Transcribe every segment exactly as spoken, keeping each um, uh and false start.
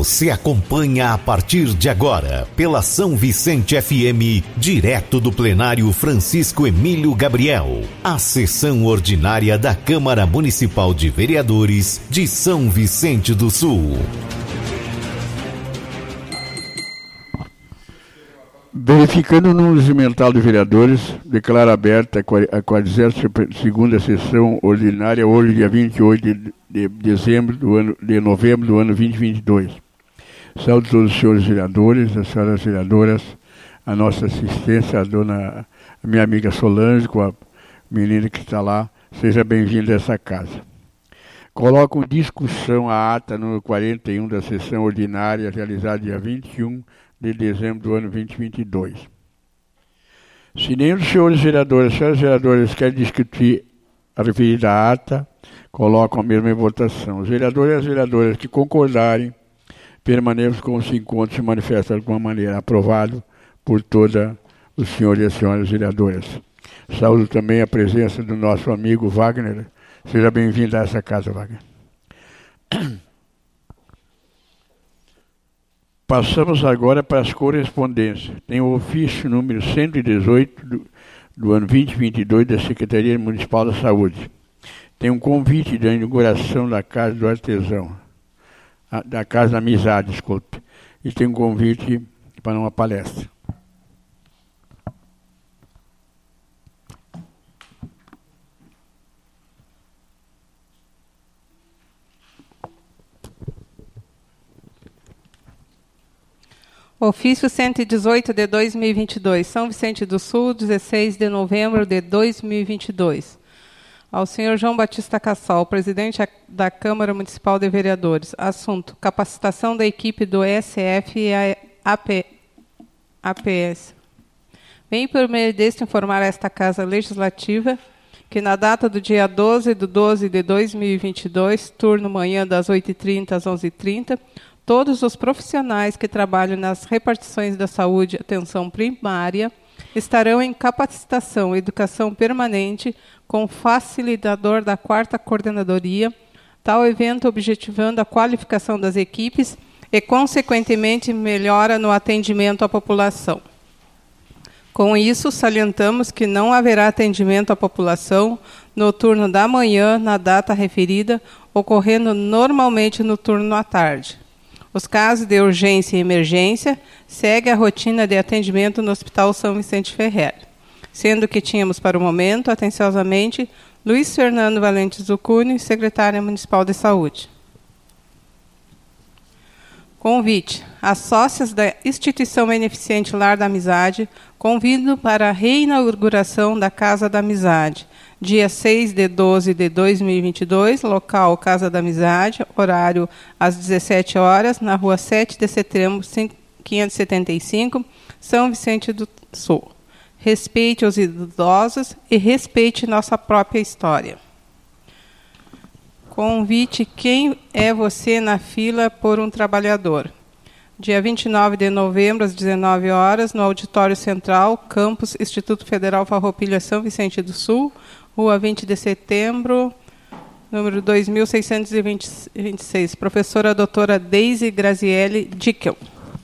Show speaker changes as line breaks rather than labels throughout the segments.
Você acompanha a partir de agora, pela São Vicente F M, direto do plenário Francisco Emílio Gabriel, a sessão ordinária da Câmara Municipal de Vereadores de São Vicente do Sul.
Verificando o número regimental de vereadores, declaro aberta a quadragésima segunda sessão ordinária, hoje, dia vinte e oito de dezembro do ano, de novembro do ano dois mil e vinte e dois. Saúdo todos os senhores vereadores, as senhoras vereadoras, a nossa assistência, a dona, a minha amiga Solange, com a menina que está lá. Seja bem-vindo a essa casa. Coloco em discussão a ata número quarenta e um da sessão ordinária, realizada dia vinte e um de dezembro do ano dois mil e vinte e dois. Se nenhum dos senhores vereadores e senhoras vereadoras quer discutir a referida ata, colocam a mesma em votação. Os vereadores e as vereadoras que concordarem, permaneçam como se encontram, se manifestam de alguma maneira. Aprovado por todos os senhores e as senhoras vereadoras. Saúdo também a presença do nosso amigo Wagner. Seja bem-vindo a essa casa, Wagner. Passamos agora para as correspondências. Tem o ofício número cento e dezoito do, do ano dois mil e vinte e dois da Secretaria Municipal da Saúde. Tem um convite da inauguração da Casa do Artesão, a, da Casa da Amizade, desculpe. E tem um convite para uma palestra.
Ofício cento e dezoito de dois mil e vinte e dois, São Vicente do Sul, dezesseis de novembro de dois mil e vinte e dois. Ao senhor João Batista Cassol, presidente da Câmara Municipal de Vereadores. Assunto: capacitação da equipe do E S F e A P S. Venho por meio deste informar a esta Casa Legislativa que na data do dia doze de doze de dois mil e vinte e dois, turno manhã das oito e trinta às onze e trinta, todos os profissionais que trabalham nas repartições da saúde e atenção primária estarão em capacitação e educação permanente com o facilitador da quarta coordenadoria, tal evento objetivando a qualificação das equipes e, consequentemente, melhora no atendimento à população. Com isso, salientamos que não haverá atendimento à população no turno da manhã, na data referida, ocorrendo normalmente no turno à tarde. Os casos de urgência e emergência seguem a rotina de atendimento no Hospital São Vicente Ferrer, sendo que tínhamos para o momento, atenciosamente, Luiz Fernando Valente Zucuni, secretário municipal de saúde. Convite. As sócias da instituição beneficente Lar da Amizade convido para a reinauguração da Casa da Amizade, dia seis de doze de dois mil e vinte e dois, local Casa da Amizade, horário às dezessete horas, na rua sete de setembro, quinhentos e setenta e cinco, São Vicente do Sul. Respeite os idosos e respeite nossa própria história. Convite: quem é você na fila por um trabalhador? Dia vinte e nove de novembro, às dezenove horas, no Auditório Central, Campus Instituto Federal Farroupilha, São Vicente do Sul, Rua vinte de setembro, número dois mil seiscentos e vinte e seis. Professora doutora Deise Graziele Dickel.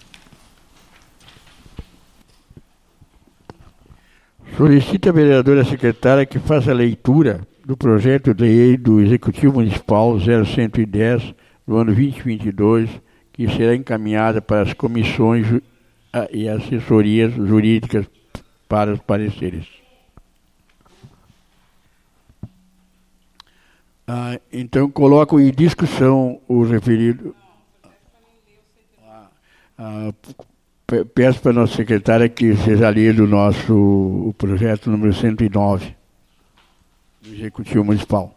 Solicita a vereadora secretária que faça a leitura do projeto de lei do Executivo Municipal zero cento e dez do ano dois mil e vinte e dois, que será encaminhada para as comissões e assessorias jurídicas para os pareceres. Ah, então, coloco em discussão o referido. Ah, ah, peço para a nossa secretária que seja lido o nosso o projeto número cento e nove do Executivo Municipal.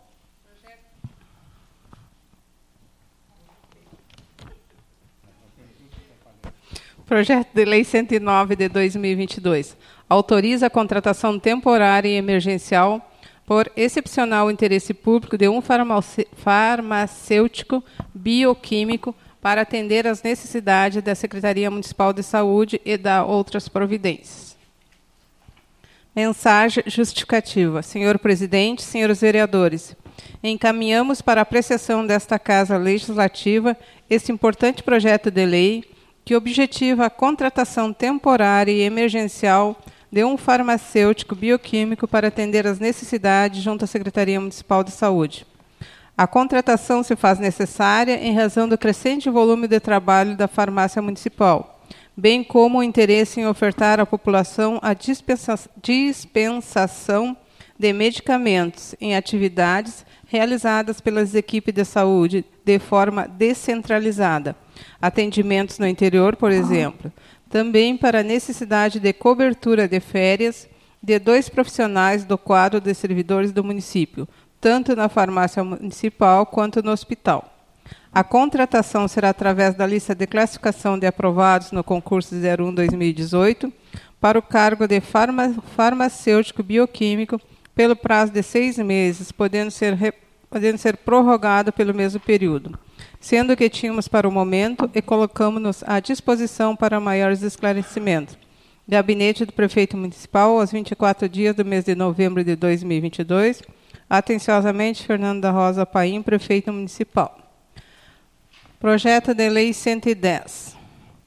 Projeto de Lei cento e nove de dois mil e vinte e dois. Autoriza a contratação temporária e emergencial por excepcional interesse público de um farmacêutico bioquímico para atender às necessidades da Secretaria Municipal de Saúde e da outras providências. Mensagem justificativa. Senhor presidente, senhores vereadores, encaminhamos para a apreciação desta Casa Legislativa este importante projeto de lei que objetiva a contratação temporária e emergencial de um farmacêutico bioquímico para atender às necessidades junto à Secretaria Municipal de Saúde. A contratação se faz necessária em razão do crescente volume de trabalho da farmácia municipal, bem como o interesse em ofertar à população a dispensa- dispensação de medicamentos em atividades realizadas pelas equipes de saúde de forma descentralizada, atendimentos no interior, por exemplo, também para a necessidade de cobertura de férias de dois profissionais do quadro de servidores do município, tanto na farmácia municipal quanto no hospital. A contratação será através da lista de classificação de aprovados no concurso zero um barra dois mil e dezoito para o cargo de farma, farmacêutico bioquímico pelo prazo de seis meses, podendo ser, re, podendo ser prorrogado pelo mesmo período, sendo que tínhamos para o momento e colocamos-nos à disposição para maiores esclarecimentos. Gabinete do Prefeito Municipal, aos vinte e quatro dias do mês de novembro de dois mil e vinte e dois. Atenciosamente, Fernando da Rosa Paim, Prefeito Municipal. Projeto de Lei cento e dez.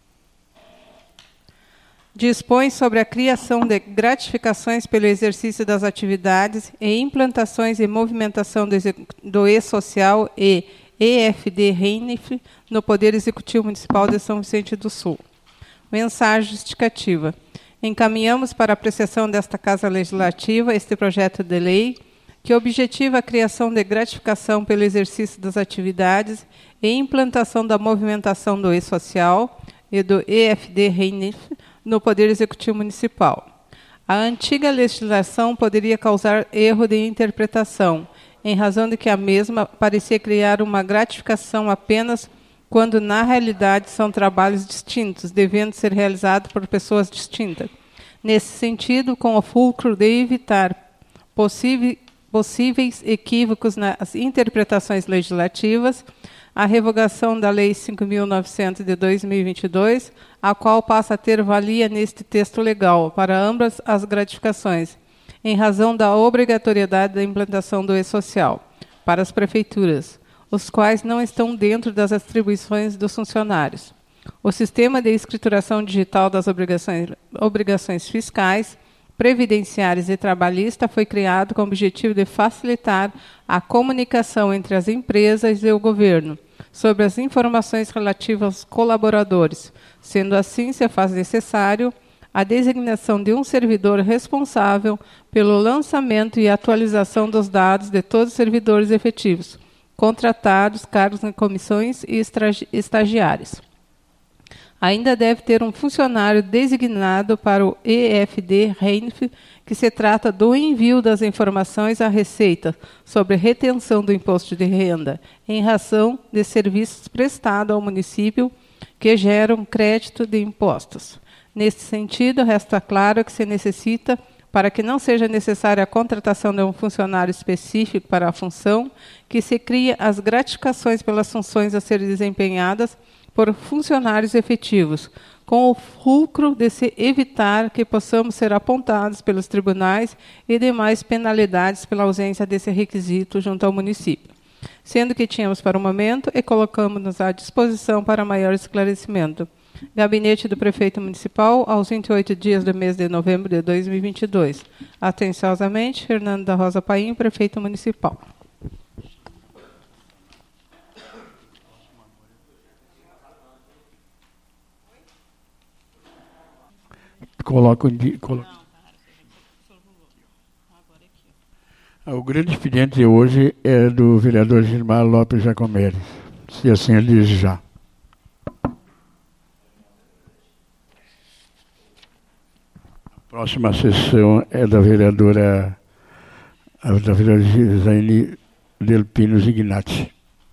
Dispõe sobre a criação de gratificações pelo exercício das atividades e implantações e movimentação do, do E-Social e E F D Reinif no Poder Executivo Municipal de São Vicente do Sul. Mensagem justificativa. Encaminhamos para a apreciação desta Casa Legislativa este projeto de lei que objetiva a criação de gratificação pelo exercício das atividades e implantação da movimentação do E-Social e do E F D Reinif no Poder Executivo Municipal. A antiga legislação poderia causar erro de interpretação, em razão de que a mesma parecia criar uma gratificação apenas quando, na realidade, são trabalhos distintos, devendo ser realizados por pessoas distintas. Nesse sentido, com o fulcro de evitar possíveis possíveis equívocos nas interpretações legislativas, a revogação da Lei cinco mil e novecentos de dois mil e vinte e dois, a qual passa a ter valia neste texto legal para ambas as gratificações, em razão da obrigatoriedade da implantação do E-Social para as prefeituras, os quais não estão dentro das atribuições dos funcionários. O sistema de escrituração digital das obrigações, obrigações fiscais, previdenciárias e trabalhista foi criado com o objetivo de facilitar a comunicação entre as empresas e o governo sobre as informações relativas aos colaboradores. Sendo assim, se faz necessário a designação de um servidor responsável pelo lançamento e atualização dos dados de todos os servidores efetivos, contratados, cargos em comissões e estagiários. Ainda deve ter um funcionário designado para o E F D Reinif, que se trata do envio das informações à Receita sobre retenção do imposto de renda, em razão de serviços prestados ao município que geram crédito de impostos. Neste sentido, resta claro que se necessita, para que não seja necessária a contratação de um funcionário específico para a função, que se crie as gratificações pelas funções a serem desempenhadas por funcionários efetivos, com o fulcro de se evitar que possamos ser apontados pelos tribunais e demais penalidades pela ausência desse requisito junto ao município. Sendo que tínhamos para o momento e colocamos-nos à disposição para maior esclarecimento. Gabinete do Prefeito Municipal, aos vinte e oito dias do mês de novembro de dois mil e vinte e dois. Atenciosamente, Fernando da Rosa Paim, Prefeito Municipal.
Coloca o... Colo... O grande expediente de hoje é do vereador Gilmar Lopes Jacomeres, se assim ele desejar. A próxima sessão é da vereadora, a da vereadora Gisaine Del Pino Zignati.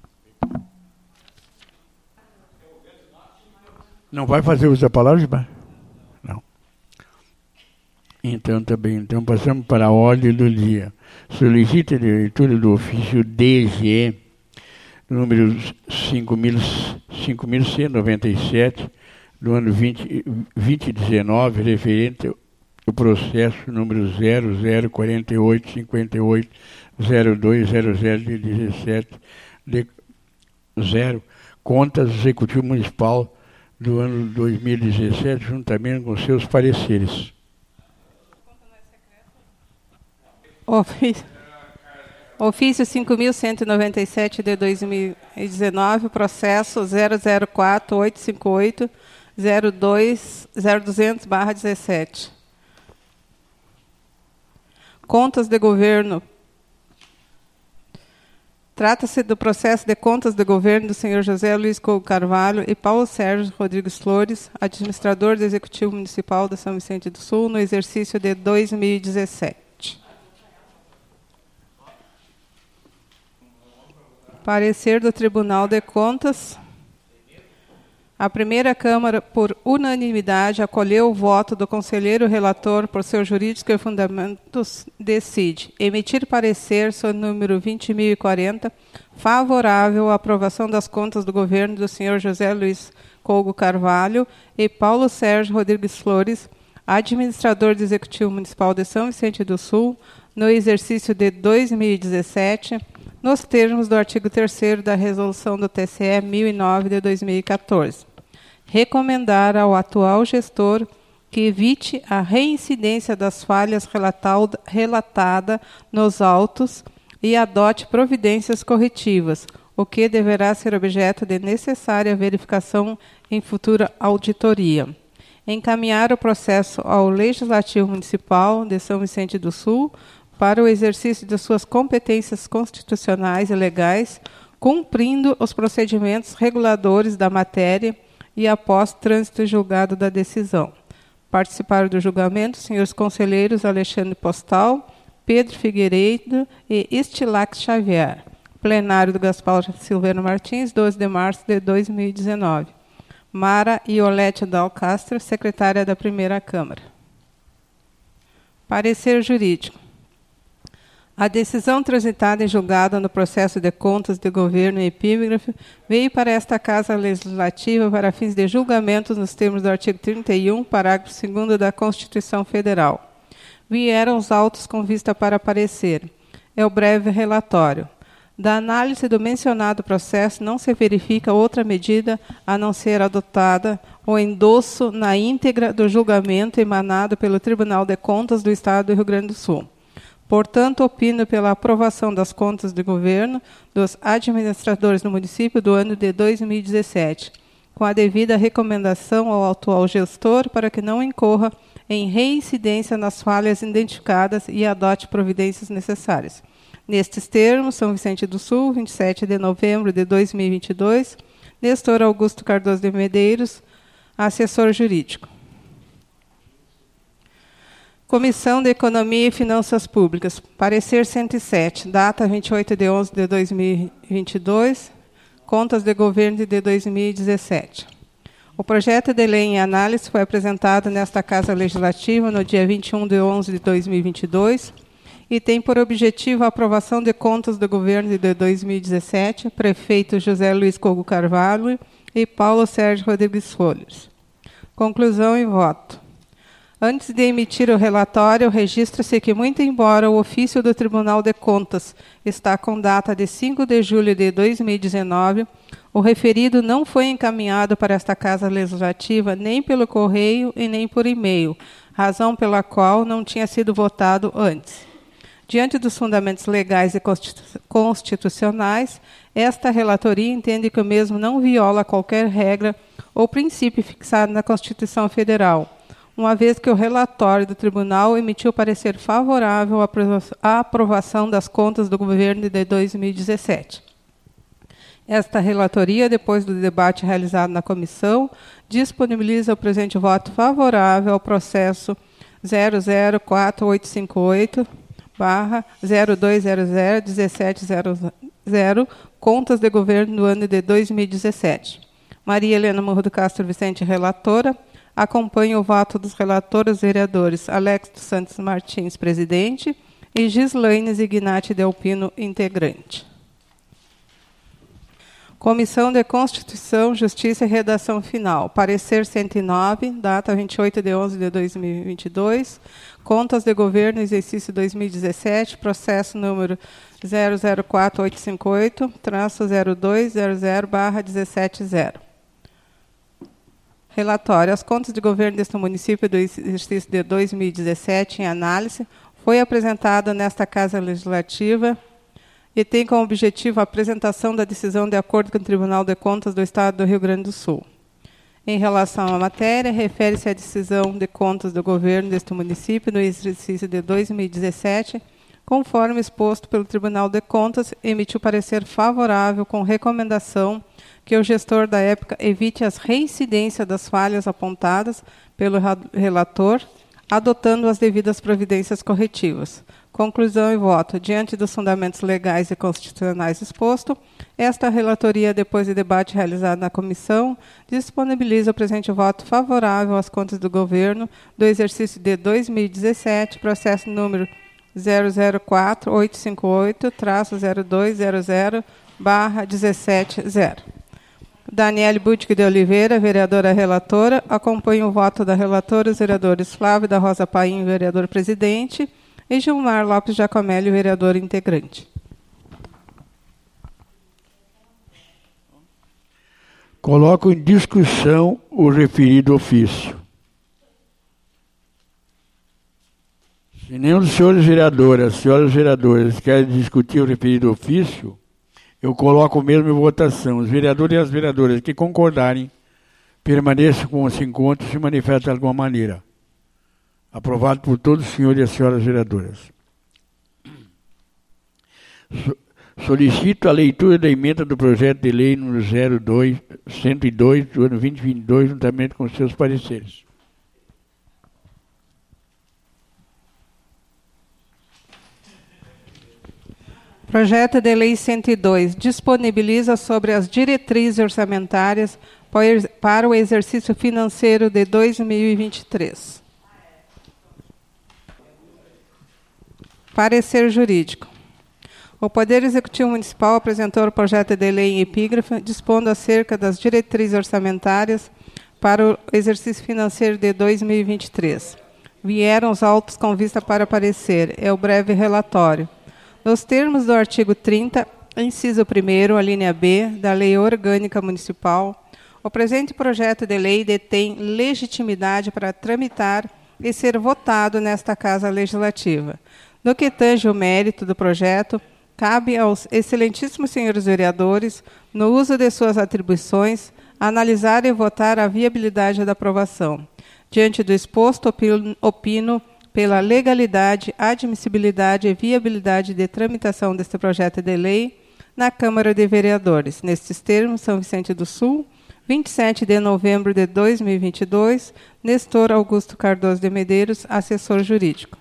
Não vai fazer uso da palavra, Gilmar? Não. Então, tá bem. Então, passamos para a ordem do dia. Solicita a leitura do ofício D G, número cinco mil cento e noventa e sete, do ano vinte, vinte dezenove, referente ao processo número zero zero quatro oito cinco oito zero dois zero zero de dezessete de zero, contas do Executivo Municipal do ano dois mil e dezessete, juntamente com seus pareceres.
Ofício, ofício cinco mil cento e noventa e sete de dois mil e dezenove, processo zero zero quatro oito cinco oito zero dois zero duzentos barra dezessete. Contas de governo. Trata-se do processo de contas de governo do senhor José Luiz Couto Carvalho e Paulo Sérgio Rodrigues Flores, administrador do Executivo Municipal de São Vicente do Sul, no exercício de dois mil e dezessete. Parecer do Tribunal de Contas. A primeira Câmara, por unanimidade, acolheu o voto do conselheiro relator por seus jurídicos e fundamentos, decide emitir parecer sob número vinte mil e quarenta, favorável à aprovação das contas do governo do senhor José Luiz Couto Carvalho e Paulo Sérgio Rodrigues Flores, administrador do Executivo Municipal de São Vicente do Sul, no exercício de dois mil e dezessete, nos termos do artigo terceiro da Resolução do T C E mil e nove de dois mil e quatorze. Recomendar ao atual gestor que evite a reincidência das falhas relatada nos autos e adote providências corretivas, o que deverá ser objeto de necessária verificação em futura auditoria. Encaminhar o processo ao Legislativo Municipal de São Vicente do Sul para o exercício de suas competências constitucionais e legais, cumprindo os procedimentos reguladores da matéria e após trânsito e julgado da decisão. Participaram do julgamento os senhores conselheiros Alexandre Postal, Pedro Figueiredo e Estilac Xavier. Plenário do Gaspar Silveira Martins, doze de março de dois mil e dezenove. Mara Iolete Dalcastro, secretária da Primeira Câmara. Parecer jurídico. A decisão transitada e julgada no processo de contas de governo em epígrafe veio para esta Casa Legislativa para fins de julgamento nos termos do artigo trinta e um, parágrafo segundo da Constituição Federal. Vieram os autos com vista para parecer. É o breve relatório. Da análise do mencionado processo, não se verifica outra medida a não ser adotada o endosso na íntegra do julgamento emanado pelo Tribunal de Contas do Estado do Rio Grande do Sul. Portanto, opino pela aprovação das contas de governo dos administradores do município do ano de dois mil e dezessete, com a devida recomendação ao atual gestor para que não incorra em reincidência nas falhas identificadas e adote providências necessárias. Nestes termos, São Vicente do Sul, vinte e sete de novembro de dois mil e vinte e dois, Nestor Augusto Cardoso de Medeiros, assessor jurídico. Comissão de Economia e Finanças Públicas. Parecer cento e sete, data vinte e oito de onze de dois mil e vinte e dois, contas de governo de dois mil e dezessete. O projeto de lei em análise foi apresentado nesta Casa Legislativa no dia vinte e um de onze de dois mil e vinte e dois e tem por objetivo a aprovação de contas do governo de dois mil e dezessete, prefeito José Luiz Couto Carvalho e Paulo Sérgio Rodrigues Flores. Conclusão e voto. Antes de emitir o relatório, registra-se que, muito embora o ofício do Tribunal de Contas está com data de cinco de julho de dois mil e dezenove, o referido não foi encaminhado para esta Casa Legislativa nem pelo correio e nem por e-mail, razão pela qual não tinha sido votado antes. Diante dos fundamentos legais e constitucionais, esta relatoria entende que o mesmo não viola qualquer regra ou princípio fixado na Constituição Federal, uma vez que o relatório do tribunal emitiu parecer favorável à aprovação das contas do governo de dois mil e dezessete. Esta relatoria, depois do debate realizado na comissão, disponibiliza o presente voto favorável ao processo zero zero quatro oito cinco oito barra zero dois zero zero dezessete zero zero, contas de governo do ano de dois mil e dezessete. Maria Helena Morro do Castro Vicente, relatora. Acompanha o voto dos relatores vereadores Alex dos Santos Martins, presidente, e Gislaine Zignati Delpino, integrante. Comissão de Constituição, Justiça e Redação Final. Parecer cento e nove, data vinte e oito de onze de dois mil e vinte e dois. Contas de Governo, exercício dois mil e dezessete, processo número zero zero quatro oito cinco oito, traço zero dois zero zero barra dezessete zero. Relatório. As contas de governo deste município do exercício de dois mil e dezessete, em análise, foi apresentada nesta Casa Legislativa e tem como objetivo a apresentação da decisão de acordo com o Tribunal de Contas do Estado do Rio Grande do Sul. Em relação à matéria, refere-se à decisão de contas do governo deste município no exercício de dois mil e dezessete, conforme exposto pelo Tribunal de Contas, emitiu parecer favorável com recomendação que o gestor da época evite as reincidências das falhas apontadas pelo relator, adotando as devidas providências corretivas. Conclusão e voto. Diante dos fundamentos legais e constitucionais expostos, esta relatoria, depois de debate realizado na comissão, disponibiliza o presente voto favorável às contas do governo do exercício de dois mil e dezessete, processo número zero zero quatro oito cinco oito, traço zero dois zero zero, barra dezessete zero. Daniele Butic de Oliveira, vereadora relatora. Acompanha o voto da relatora os vereadores Flávio da Rosa Paim, vereador presidente, e Gilmar Lopes Giacomelli, vereador integrante.
Coloco em discussão o referido ofício. Se nenhum dos senhores vereadores, senhoras vereadoras, querem discutir o referido ofício, eu coloco mesmo em votação. Os vereadores e as vereadoras que concordarem, permaneçam com esse encontro e se manifestem de alguma maneira. Aprovado por todos os senhores e as senhoras vereadoras. Solicito a leitura da emenda do projeto de lei número zero dois, cento e dois, do ano vinte e vinte e dois, juntamente com seus pareceres.
Projeto de Lei cento e dois disponibiliza sobre as diretrizes orçamentárias para o exercício financeiro de dois mil e vinte e três. Parecer jurídico. O Poder Executivo Municipal apresentou o projeto de lei em epígrafe, dispondo acerca das diretrizes orçamentárias para o exercício financeiro de dois mil e vinte e três. Vieram os autos com vista para parecer. É o breve relatório. Nos termos do artigo trinta, inciso primeiro, a linha B, da Lei Orgânica Municipal, o presente projeto de lei detém legitimidade para tramitar e ser votado nesta Casa Legislativa. No que tange o mérito do projeto, cabe aos excelentíssimos senhores vereadores, no uso de suas atribuições, analisar e votar a viabilidade da aprovação. Diante do exposto, opino pela legalidade, admissibilidade e viabilidade de tramitação deste projeto de lei na Câmara de Vereadores. Nestes termos, São Vicente do Sul, vinte e sete de novembro de dois mil e vinte e dois, Nestor Augusto Cardoso de Medeiros, assessor jurídico.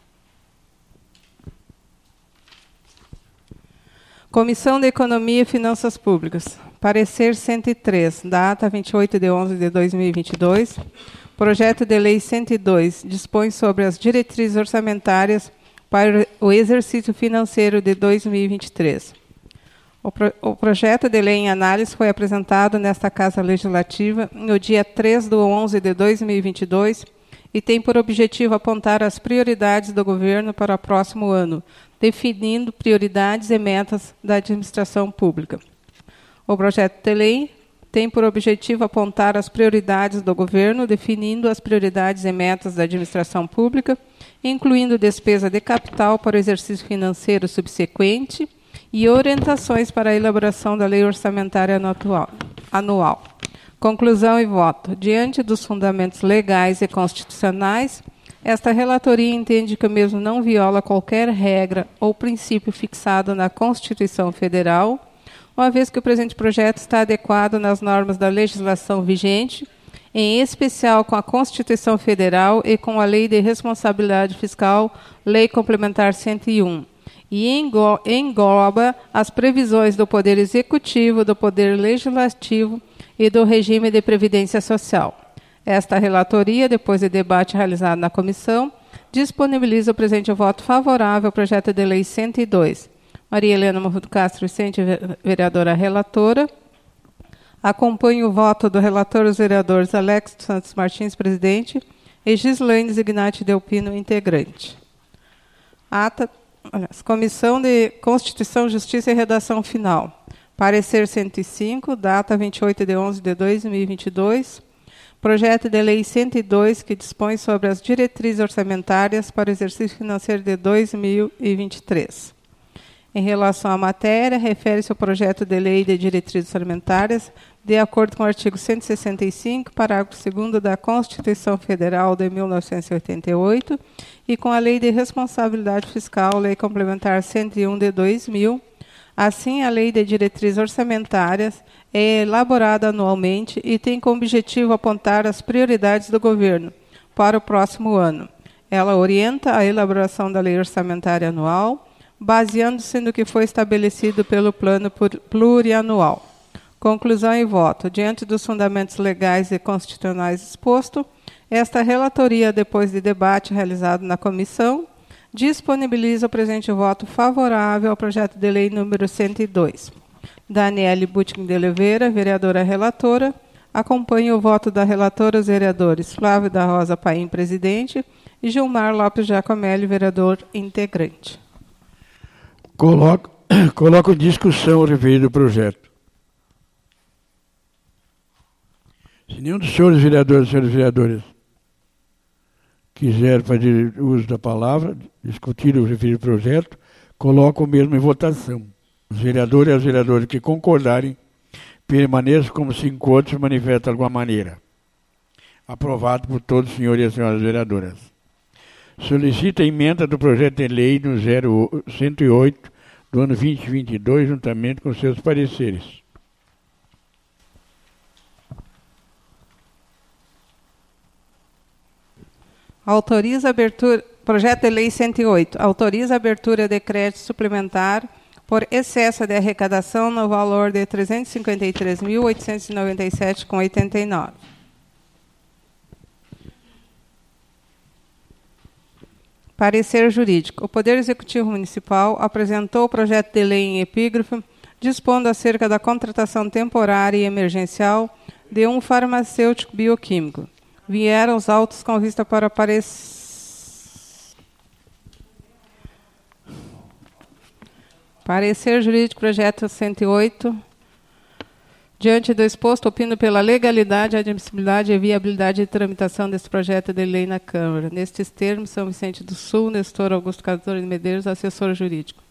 Comissão de Economia e Finanças Públicas. Parecer cento e três, data vinte e oito de onze de dois mil e vinte e dois. Projeto de Lei cento e dois dispõe sobre as diretrizes orçamentárias para o exercício financeiro de dois mil e vinte e três. O, pro, o projeto de lei em análise foi apresentado nesta Casa Legislativa no dia três de onze de dois mil e vinte e dois e tem por objetivo apontar as prioridades do governo para o próximo ano, definindo prioridades e metas da administração pública. O projeto de lei tem por objetivo apontar as prioridades do governo, definindo as prioridades e metas da administração pública, incluindo despesa de capital para o exercício financeiro subsequente e orientações para a elaboração da lei orçamentária anual. Conclusão e voto. Diante dos fundamentos legais e constitucionais, esta relatoria entende que o mesmo não viola qualquer regra ou princípio fixado na Constituição Federal, uma vez que o presente projeto está adequado nas normas da legislação vigente, em especial com a Constituição Federal e com a Lei de Responsabilidade Fiscal, Lei Complementar cento e um, e engloba as previsões do Poder Executivo, do Poder Legislativo e do regime de previdência social. Esta relatoria, depois de debate realizado na comissão, disponibiliza o presente voto favorável ao projeto de lei cento e dois. Maria Helena Morro do Castro Vicente, vereadora relatora. Acompanho o voto do relator, os vereadores Alex Santos Martins, presidente, e Gislaine Zignati Delpino, integrante. Ata, aliás, Comissão de Constituição, Justiça e Redação Final. Parecer cento e cinco, data vinte e oito de onze de dois mil e vinte e dois. Projeto de lei cento e dois, que dispõe sobre as diretrizes orçamentárias para o exercício financeiro de dois mil e vinte e três. Em relação à matéria, refere-se ao projeto de lei de diretrizes orçamentárias, de acordo com o artigo cento e sessenta e cinco, parágrafo segundo da Constituição Federal de mil novecentos e oitenta e oito, e com a Lei de Responsabilidade Fiscal, Lei Complementar cento e um de dois mil. Assim, a Lei de Diretrizes Orçamentárias é elaborada anualmente e tem como objetivo apontar as prioridades do governo para o próximo ano. Ela orienta a elaboração da Lei Orçamentária Anual, baseando-se no que foi estabelecido pelo Plano Plurianual. Conclusão e voto. Diante dos fundamentos legais e constitucionais expostos, esta relatoria, depois de debate realizado na comissão, disponibiliza o presente voto favorável ao projeto de lei número cento e dois. Daniele Butkin de Oliveira, vereadora relatora, acompanha o voto da relatora os vereadores Flávio da Rosa Paim, presidente, e Gilmar Lopes Giacomelli, vereador integrante.
Coloco, coloco em discussão o referido projeto. Se nenhum dos senhores vereadores e senhores vereadoras quiser fazer uso da palavra, discutir o referido projeto, coloco o mesmo em votação. Os vereadores e as vereadoras que concordarem permaneçam como se encontram e manifestam de alguma maneira. Aprovado por todos os senhores e as senhoras vereadoras. Solicita a emenda do projeto de lei no cento e oito do ano vinte e vinte e dois, juntamente com seus pareceres.
Autoriza a abertura, projeto de lei cento e oito, autoriza a abertura de crédito suplementar por excesso de arrecadação no valor de trezentos e cinquenta e três mil, oitocentos e noventa e sete reais e oitenta e nove centavos. Parecer jurídico. O Poder Executivo Municipal apresentou o projeto de lei em epígrafe, dispondo acerca da contratação temporária e emergencial de um farmacêutico bioquímico. Vieram os autos com vista para parecer. Parecer jurídico, projeto cento e oito. Diante do exposto, opino pela legalidade, admissibilidade e viabilidade de tramitação desse projeto de lei na Câmara. Nestes termos, São Vicente do Sul, Nestor Augusto Castor de Medeiros, assessor jurídico.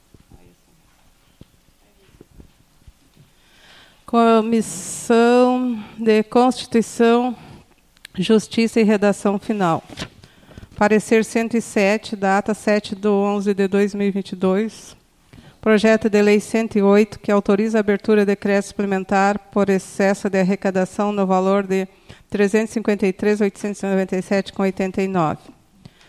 Comissão de Constituição, Justiça e Redação Final. Parecer cento e sete, data sete de onze de dois mil e vinte e dois. Projeto de lei cento e oito, que autoriza a abertura de crédito suplementar por excesso de arrecadação no valor de trezentos e cinquenta e três mil, oitocentos e noventa e sete reais e oitenta e nove centavos.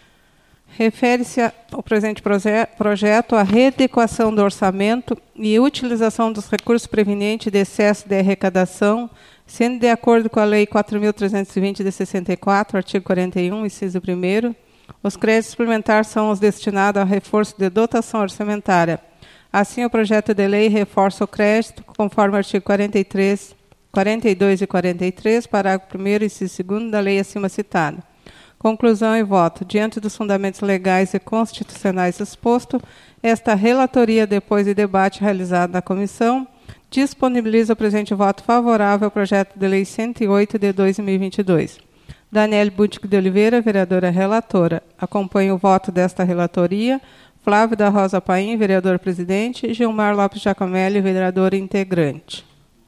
Refere-se ao presente proje projeto à readequação do orçamento e utilização dos recursos prevenientes de excesso de arrecadação, sendo de acordo com a Lei quatro mil trezentos e vinte de sessenta e quatro, artigo quarenta e um, inciso primeiro, os créditos suplementares são os destinados a reforço de dotação orçamentária. Assim, o projeto de lei reforça o crédito, conforme o artigo quarenta e três, quarenta e dois e quarenta e três, parágrafo primeiro e inciso segundo da lei acima citada. Conclusão e voto. Diante dos fundamentos legais e constitucionais expostos, esta relatoria, depois de debate realizado na comissão, disponibiliza o presente voto favorável ao projeto de lei cento e oito de dois mil e vinte e dois. Daniele Butkin de Oliveira, vereadora relatora. Acompanho o voto desta relatoria. Flávio da Rosa Paim, vereador presidente. Gilmar Lopes Giacomelli, vereador integrante.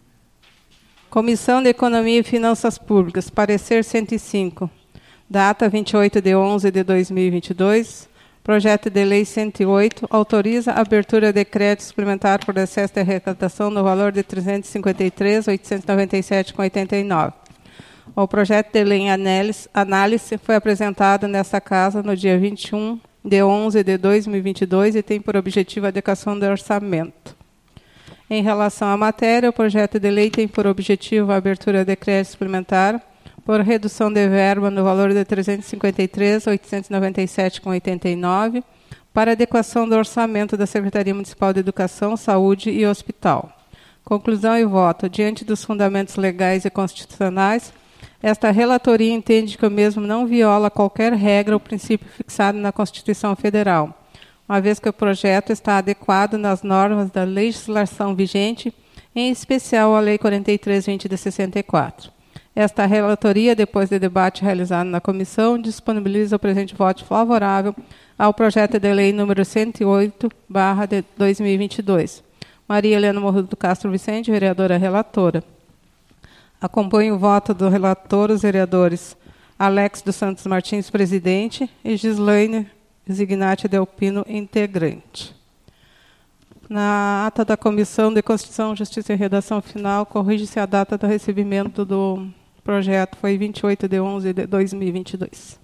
Comissão de Economia e Finanças Públicas. Parecer cento e cinco. Data vinte e oito de onze de dois mil e vinte e dois. Projeto de lei cento e oito autoriza a abertura de crédito suplementar por excesso de arrecadação no valor de trezentos e cinquenta e três mil, oitocentos e noventa e sete reais e oitenta e nove centavos. O projeto de lei em análise, análise foi apresentado nesta casa no dia vinte e um de onze de dois mil e vinte e dois e tem por objetivo a adequação do orçamento. Em relação à matéria, o projeto de lei tem por objetivo a abertura de crédito suplementar por redução de verba no valor de trezentos e cinquenta e três mil, oitocentos e noventa e sete reais e oitenta e nove centavos para adequação do orçamento da Secretaria Municipal de Educação, Saúde e Hospital. Conclusão e voto. Diante dos fundamentos legais e constitucionais, esta relatoria entende que o mesmo não viola qualquer regra ou princípio fixado na Constituição Federal, uma vez que o projeto está adequado nas normas da legislação vigente, em especial a Lei quarenta e três, vinte de sessenta e quatro. Esta relatoria, depois de debate realizado na comissão, disponibiliza o presente voto favorável ao projeto de lei número cento e oito, barra de dois mil e vinte e dois. Maria Helena Morro do Castro Vicente, vereadora relatora. Acompanho o voto do relator, os vereadores Alex dos Santos Martins, presidente, e Gislaine Zignati Delpino, integrante. Na ata da Comissão de Constituição, Justiça e Redação Final, corrige-se a data do recebimento do projeto, foi vinte e oito de onze de dois mil e vinte e dois.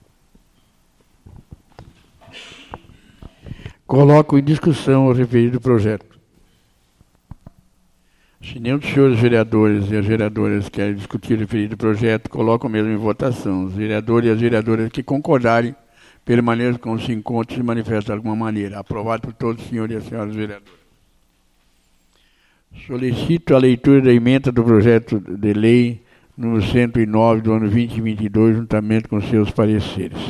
Coloco em discussão o referido projeto. Se nenhum dos senhores vereadores e as vereadoras querem discutir o referido projeto, coloco mesmo em votação. Os vereadores e as vereadoras que concordarem permaneçam como se encontram e se manifestam de alguma maneira. Aprovado por todos os senhores e as senhoras vereadoras. Solicito a leitura da emenda do projeto de lei número cento e nove do ano vinte e vinte e dois, juntamente com seus pareceres.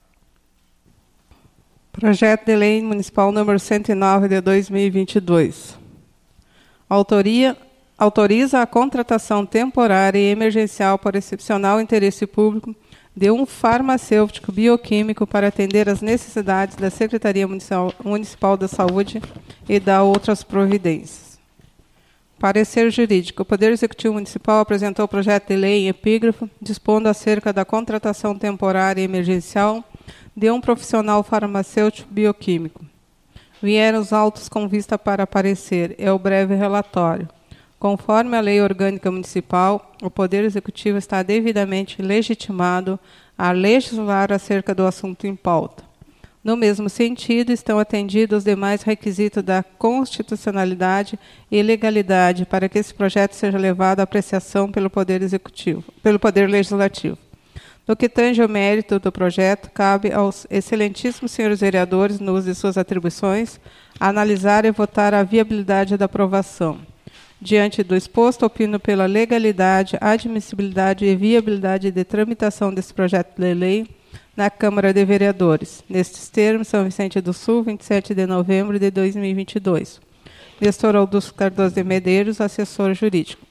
Projeto de lei municipal número cento e nove de dois mil e vinte e dois. Autoria, autoriza a contratação temporária e emergencial por excepcional interesse público de um farmacêutico bioquímico para atender às necessidades da Secretaria Municipal, Municipal da Saúde e da outras providências. Parecer jurídico. O Poder Executivo Municipal apresentou o projeto de lei em epígrafo, dispondo acerca da contratação temporária e emergencial de um profissional farmacêutico bioquímico. Vieram os autos com vista para parecer. É o breve relatório. Conforme a Lei Orgânica Municipal, o Poder Executivo está devidamente legitimado a legislar acerca do assunto em pauta. No mesmo sentido, estão atendidos os demais requisitos da constitucionalidade e legalidade para que esse projeto seja levado à apreciação pelo Poder Executivo, pelo Poder Legislativo. No que tange ao mérito do projeto, cabe aos excelentíssimos senhores vereadores, no uso de suas atribuições, analisar e votar a viabilidade da aprovação. Diante do exposto, opino pela legalidade, admissibilidade e viabilidade de tramitação desse projeto de lei na Câmara de Vereadores. Nestes termos, São Vicente do Sul, vinte e sete de novembro de dois mil e vinte e dois. Nestor Augusto Cardoso de Medeiros, assessor jurídico.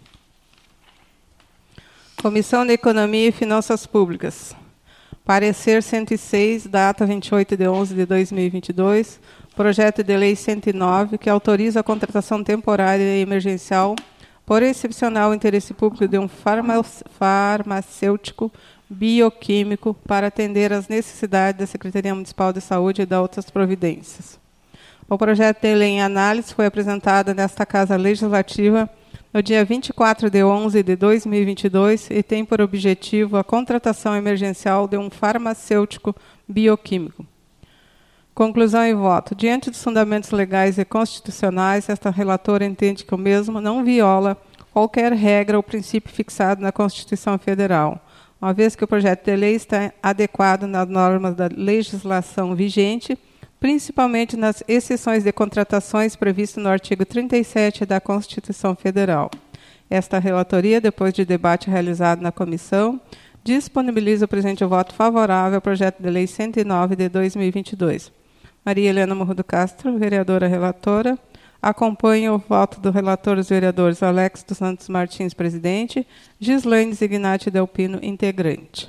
Comissão de Economia e Finanças Públicas. Parecer cento e seis, data vinte e oito de onze de dois mil e vinte e dois. Projeto de lei cento e nove, que autoriza a contratação temporária e emergencial por excepcional interesse público de um farma farmacêutico bioquímico para atender às necessidades da Secretaria Municipal de Saúde e de outras providências. O projeto de lei em análise foi apresentado nesta Casa Legislativa no dia vinte e quatro de onze de dois mil e vinte e dois e tem por objetivo a contratação emergencial de um farmacêutico bioquímico. Conclusão e voto. Diante dos fundamentos legais e constitucionais, esta relatora entende que o mesmo não viola qualquer regra ou princípio fixado na Constituição Federal, uma vez que o projeto de lei está adequado nas normas da legislação vigente, principalmente nas exceções de contratações previstas no artigo trinta e sete da Constituição Federal. Esta relatoria, depois de debate realizado na comissão, disponibiliza o presente voto favorável ao projeto de lei cento e nove de dois mil e vinte e dois. Maria Helena Morro do Castro, vereadora relatora. Acompanha o voto do relator os vereadores Alex dos Santos Martins, presidente, Gislaine Zignati Delpino, integrante.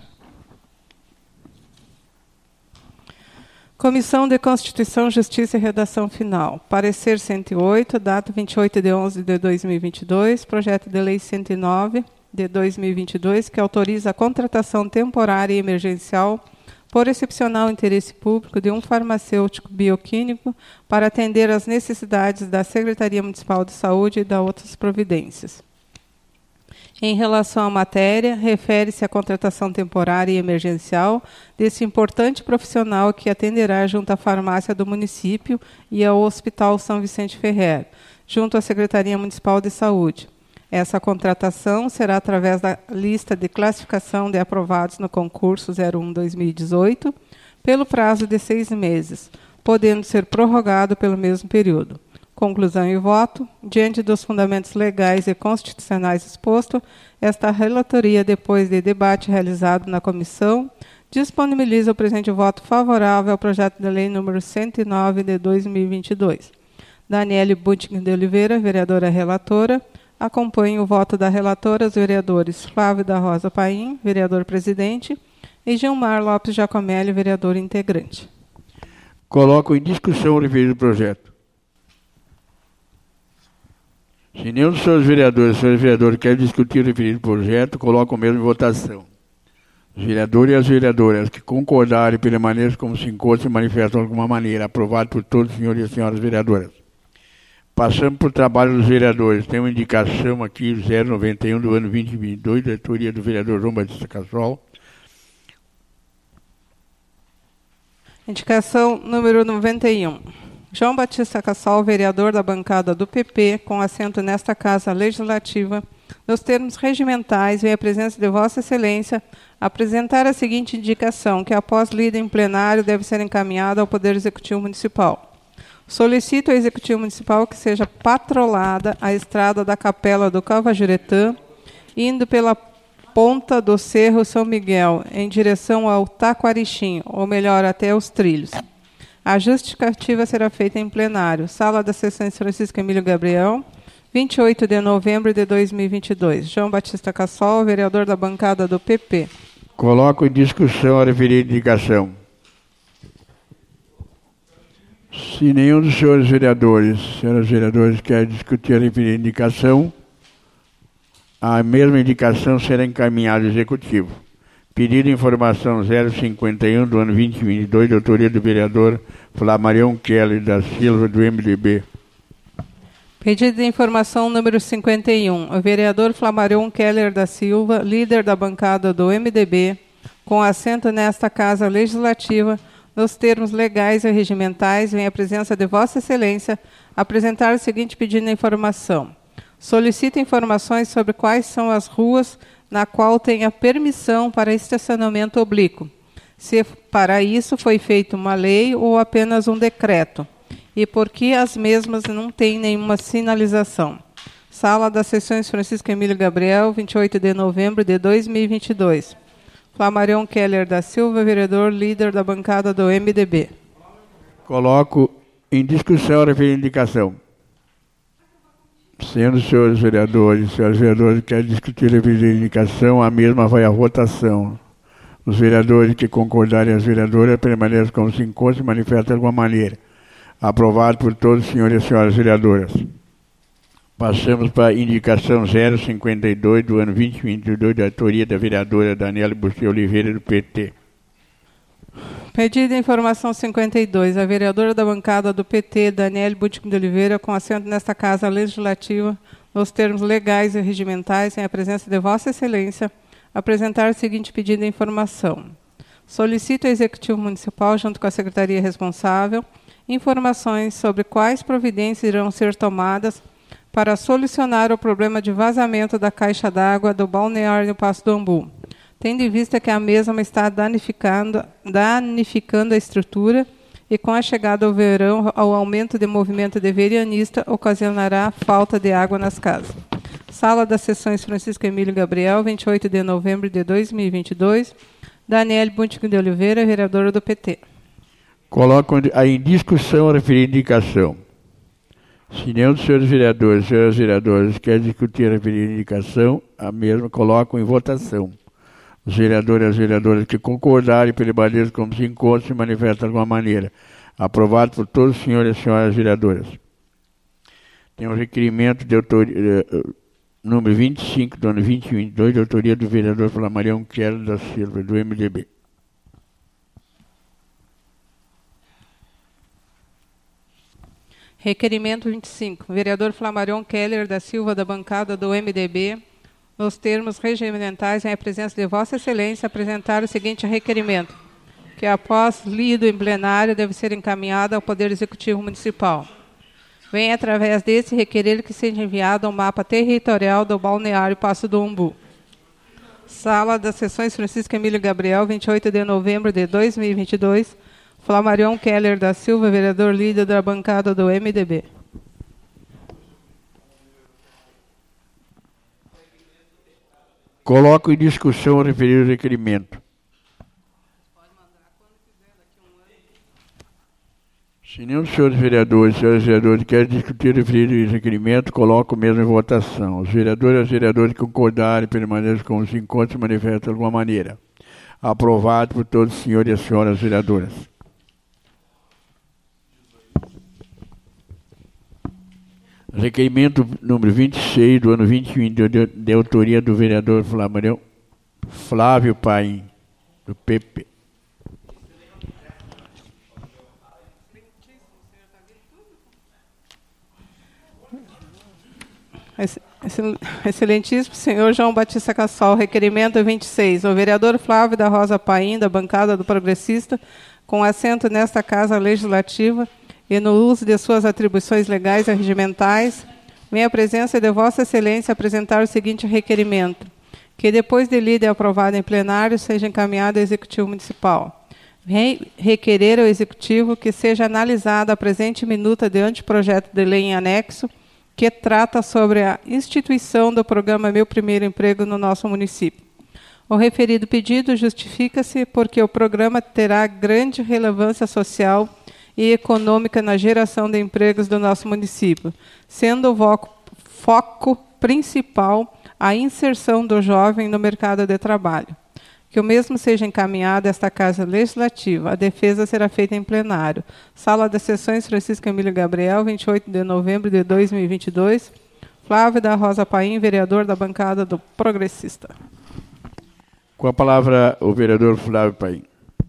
Comissão de Constituição, Justiça e Redação Final. Parecer cento e oito, data vinte e oito de onze de dois mil e vinte e dois, projeto de lei cento e nove de dois mil e vinte e dois, que autoriza a contratação temporária e emergencial por excepcional interesse público de um farmacêutico bioquímico para atender às necessidades da Secretaria Municipal de Saúde e de outras providências. Em relação à matéria, refere-se à contratação temporária e emergencial desse importante profissional que atenderá junto à farmácia do município e ao Hospital São Vicente Ferrer, junto à Secretaria Municipal de Saúde. Essa contratação será através da lista de classificação de aprovados no concurso zero um barra dois mil e dezoito, pelo prazo de seis meses, podendo ser prorrogado pelo mesmo período. Conclusão e voto. Diante dos fundamentos legais e constitucionais expostos, esta relatoria, depois de debate realizado na comissão, disponibiliza o presente voto favorável ao projeto de lei número cento e nove de dois mil e vinte e dois. Daniele Butkin de Oliveira, vereadora relatora. Acompanho o voto da relatora os vereadores Flávio da Rosa Paim, vereador presidente, e Gilmar Lopes Giacomelli, vereador integrante.
Coloco em discussão o referido projeto. Se nenhum dos senhores vereadores e senhores vereadores quer discutir o referido projeto, coloco o mesmo em votação. Os vereadores e as vereadoras que concordarem e permaneçam como se encontram se manifestam de alguma maneira. Aprovado por todos os senhores e as senhoras vereadoras. Passamos por trabalho dos vereadores. Tem uma indicação aqui, zero noventa e um do ano vinte e vinte e dois, da autoria do vereador João Batista Cassol.
Indicação número noventa e um. João Batista Cassol, vereador da bancada do P P, com assento nesta Casa Legislativa, nos termos regimentais, vem a presença de Vossa Excelência apresentar a seguinte indicação, que após lida em plenário deve ser encaminhada ao Poder Executivo Municipal. Solicito ao Executivo Municipal que seja patrolada a estrada da Capela do Cavajuretã, indo pela ponta do Cerro São Miguel, em direção ao Taquarixim, ou melhor, até os trilhos. A justificativa será feita em plenário. Sala das Sessões Francisco Emílio Gabriel, vinte e oito de novembro de dois mil e vinte e dois. João Batista Cassol, vereador da bancada do P P.
Coloco em discussão a referida indicação. Se nenhum dos senhores vereadores, senhoras vereadores, quer discutir a referida indicação, a mesma indicação será encaminhada ao Executivo. Pedido de informação zero cinquenta e um do ano vinte e vinte e dois, de autoria do vereador Flamarion Keller da Silva, do M D B.
Pedido de informação número cinquenta e um. O vereador Flamarion Keller da Silva, líder da bancada do M D B, com assento nesta Casa Legislativa, nos termos legais e regimentais, vem a presença de Vossa Excelência apresentar o seguinte pedido de informação. Solicito informações sobre quais são as ruas na qual tenha permissão para estacionamento oblíquo. Se para isso foi feita uma lei ou apenas um decreto. E por que as mesmas não têm nenhuma sinalização. Sala das Sessões Francisco Emílio Gabriel, vinte e oito de novembro de dois mil e vinte e dois. Flamarion Keller da Silva, vereador, líder da bancada do M D B.
Coloco em discussão a referida indicação. Sendo os senhores vereadores, senhores vereadores querem discutir a referida indicação, a mesma vai à votação. Os vereadores que concordarem, as vereadoras, permanecem como se encontram e manifestam de alguma maneira. Aprovado por todos os senhores e senhoras vereadoras. Passamos para a indicação zero cinquenta e dois do ano vinte e vinte e dois, da autoria da vereadora Daniele Busquet Oliveira, do P T.
Pedido de informação cinquenta e dois. A vereadora da bancada do P T, Daniele Butkin de Oliveira, com assento nesta Casa Legislativa, nos termos legais e regimentais, em a presença de Vossa Excelência, apresentar o seguinte pedido de informação. Solicito ao Executivo Municipal, junto com a Secretaria responsável, informações sobre quais providências irão ser tomadas para solucionar o problema de vazamento da caixa d'água do balneário Passo do Umbu, tendo em vista que a mesma está danificando, danificando a estrutura e com a chegada do verão, o aumento de movimento de veranista ocasionará falta de água nas casas. Sala das Sessões Francisco Emílio Gabriel, vinte e oito de novembro de dois mil e vinte e dois. Daniele Butkin de Oliveira, vereadora do P T.
Coloco em discussão a referida indicação. Se nenhum dos senhores vereadores e senhoras vereadoras quer discutir a referida indicação, a mesma colocam em votação. Os vereadores e as vereadoras que concordarem e permaneçam como se encontram se manifestam de alguma maneira. Aprovado por todos os senhores e senhoras vereadoras. Tem um requerimento de autoria, número vinte e cinco do ano vinte e vinte e dois, de autoria do vereador Flamarion Keller da Silva, do M D B.
Requerimento vinte e cinco. Vereador Flamarion Keller da Silva, da bancada do M D B, nos termos regimentais, em a presença de Vossa Excelência, apresentar o seguinte requerimento, que após lido em plenário deve ser encaminhado ao Poder Executivo Municipal. Vem através desse requerer que seja enviado ao mapa territorial do balneário Passo do Umbu. Sala das Sessões Francisco Emílio Gabriel, vinte e oito de novembro de dois mil e vinte e dois. Flamarion Keller da Silva, vereador líder da bancada do M D B.
Coloco em discussão o referido requerimento. Se nenhum dos senhores vereadores e senhores vereadores quer discutir o referido requerimento, coloco o mesmo em votação. Os vereadores e as vereadoras que concordarem permaneçam como se encontram e manifestam de alguma maneira. Aprovado por todos os senhores e as senhoras vereadoras. Requerimento número vinte e seis do ano vinte e um, de, de, de autoria do vereador Flávio, Flávio Paim, do P P.
Excelentíssimo senhor João Batista Cassol, requerimento vinte e seis. O vereador Flávio da Rosa Paim, da bancada do Progressista, com assento nesta Casa Legislativa e no uso de suas atribuições legais e regimentais, vem à presença de Vossa Excelência apresentar o seguinte requerimento: que depois de lido e aprovado em plenário, seja encaminhado ao Executivo Municipal. Vem requerer ao Executivo que seja analisada a presente minuta de anteprojeto de lei em anexo, que trata sobre a instituição do programa Meu Primeiro Emprego no nosso município. O referido pedido justifica-se porque o programa terá grande relevância social e econômica na geração de empregos do nosso município, sendo o foco, foco principal a inserção do jovem no mercado de trabalho. Que o mesmo seja encaminhado a esta Casa Legislativa. A defesa será feita em plenário. Sala das Sessões Francisco Emílio Gabriel, vinte e oito de novembro de dois mil e vinte e dois. Flávio da Rosa Paim, vereador da bancada do Progressista.
Com a palavra, o vereador Flávio Paim.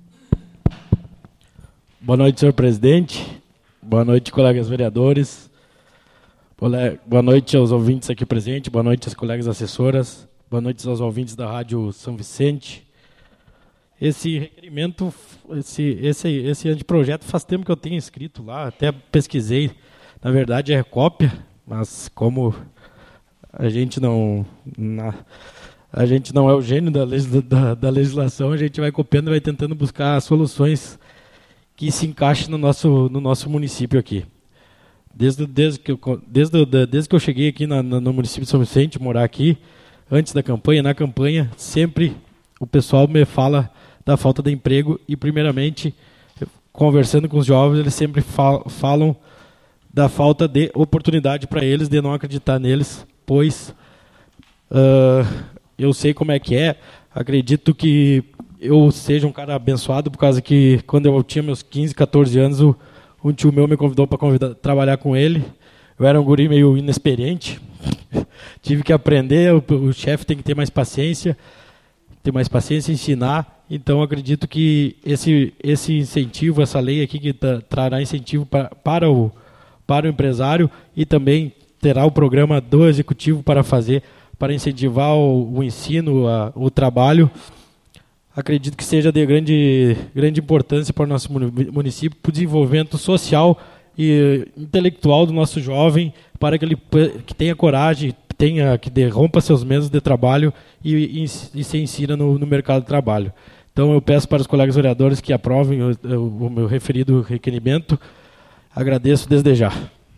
Boa noite, senhor presidente. Boa noite, colegas vereadores. Boa noite aos ouvintes aqui presentes. Boa noite às colegas assessoras. Boa noite aos ouvintes da Rádio São Vicente. Esse requerimento, esse, esse, esse anteprojeto, faz tempo que eu tenho escrito lá, até pesquisei. Na verdade é cópia, mas como a gente não, na, a gente não é o gênio da, legisla, da, da legislação, a gente vai copiando e vai tentando buscar soluções que se encaixem no nosso, no nosso município aqui. Desde, desde, que, eu, desde, desde que eu cheguei aqui na, no município de São Vicente, morar aqui, antes da campanha, na campanha, sempre o pessoal me fala da falta de emprego e, primeiramente, conversando com os jovens, eles sempre fal- falam da falta de oportunidade para eles, de não acreditar neles, pois uh, eu sei como é que é, acredito que eu seja um cara abençoado, por causa que, quando eu tinha meus quinze, catorze anos, o, um tio meu me convidou para trabalhar com ele. Eu era um guri meio inexperiente, tive que aprender, o, o chefe tem que ter mais paciência, ter mais paciência e ensinar. Então, acredito que esse, esse incentivo, essa lei aqui que tra, trará incentivo pra, para, o, para o empresário, e também terá o programa do Executivo para fazer, para incentivar o, o ensino, a, o trabalho. Acredito que seja de grande, grande importância para o nosso município, para o desenvolvimento social e intelectual do nosso jovem, para que ele que tenha coragem, tenha, que derrompa seus medos de trabalho e, e, e se insira no, no mercado de trabalho. Então, eu peço para os colegas vereadores que aprovem o, o, o meu referido requerimento. Agradeço desde já.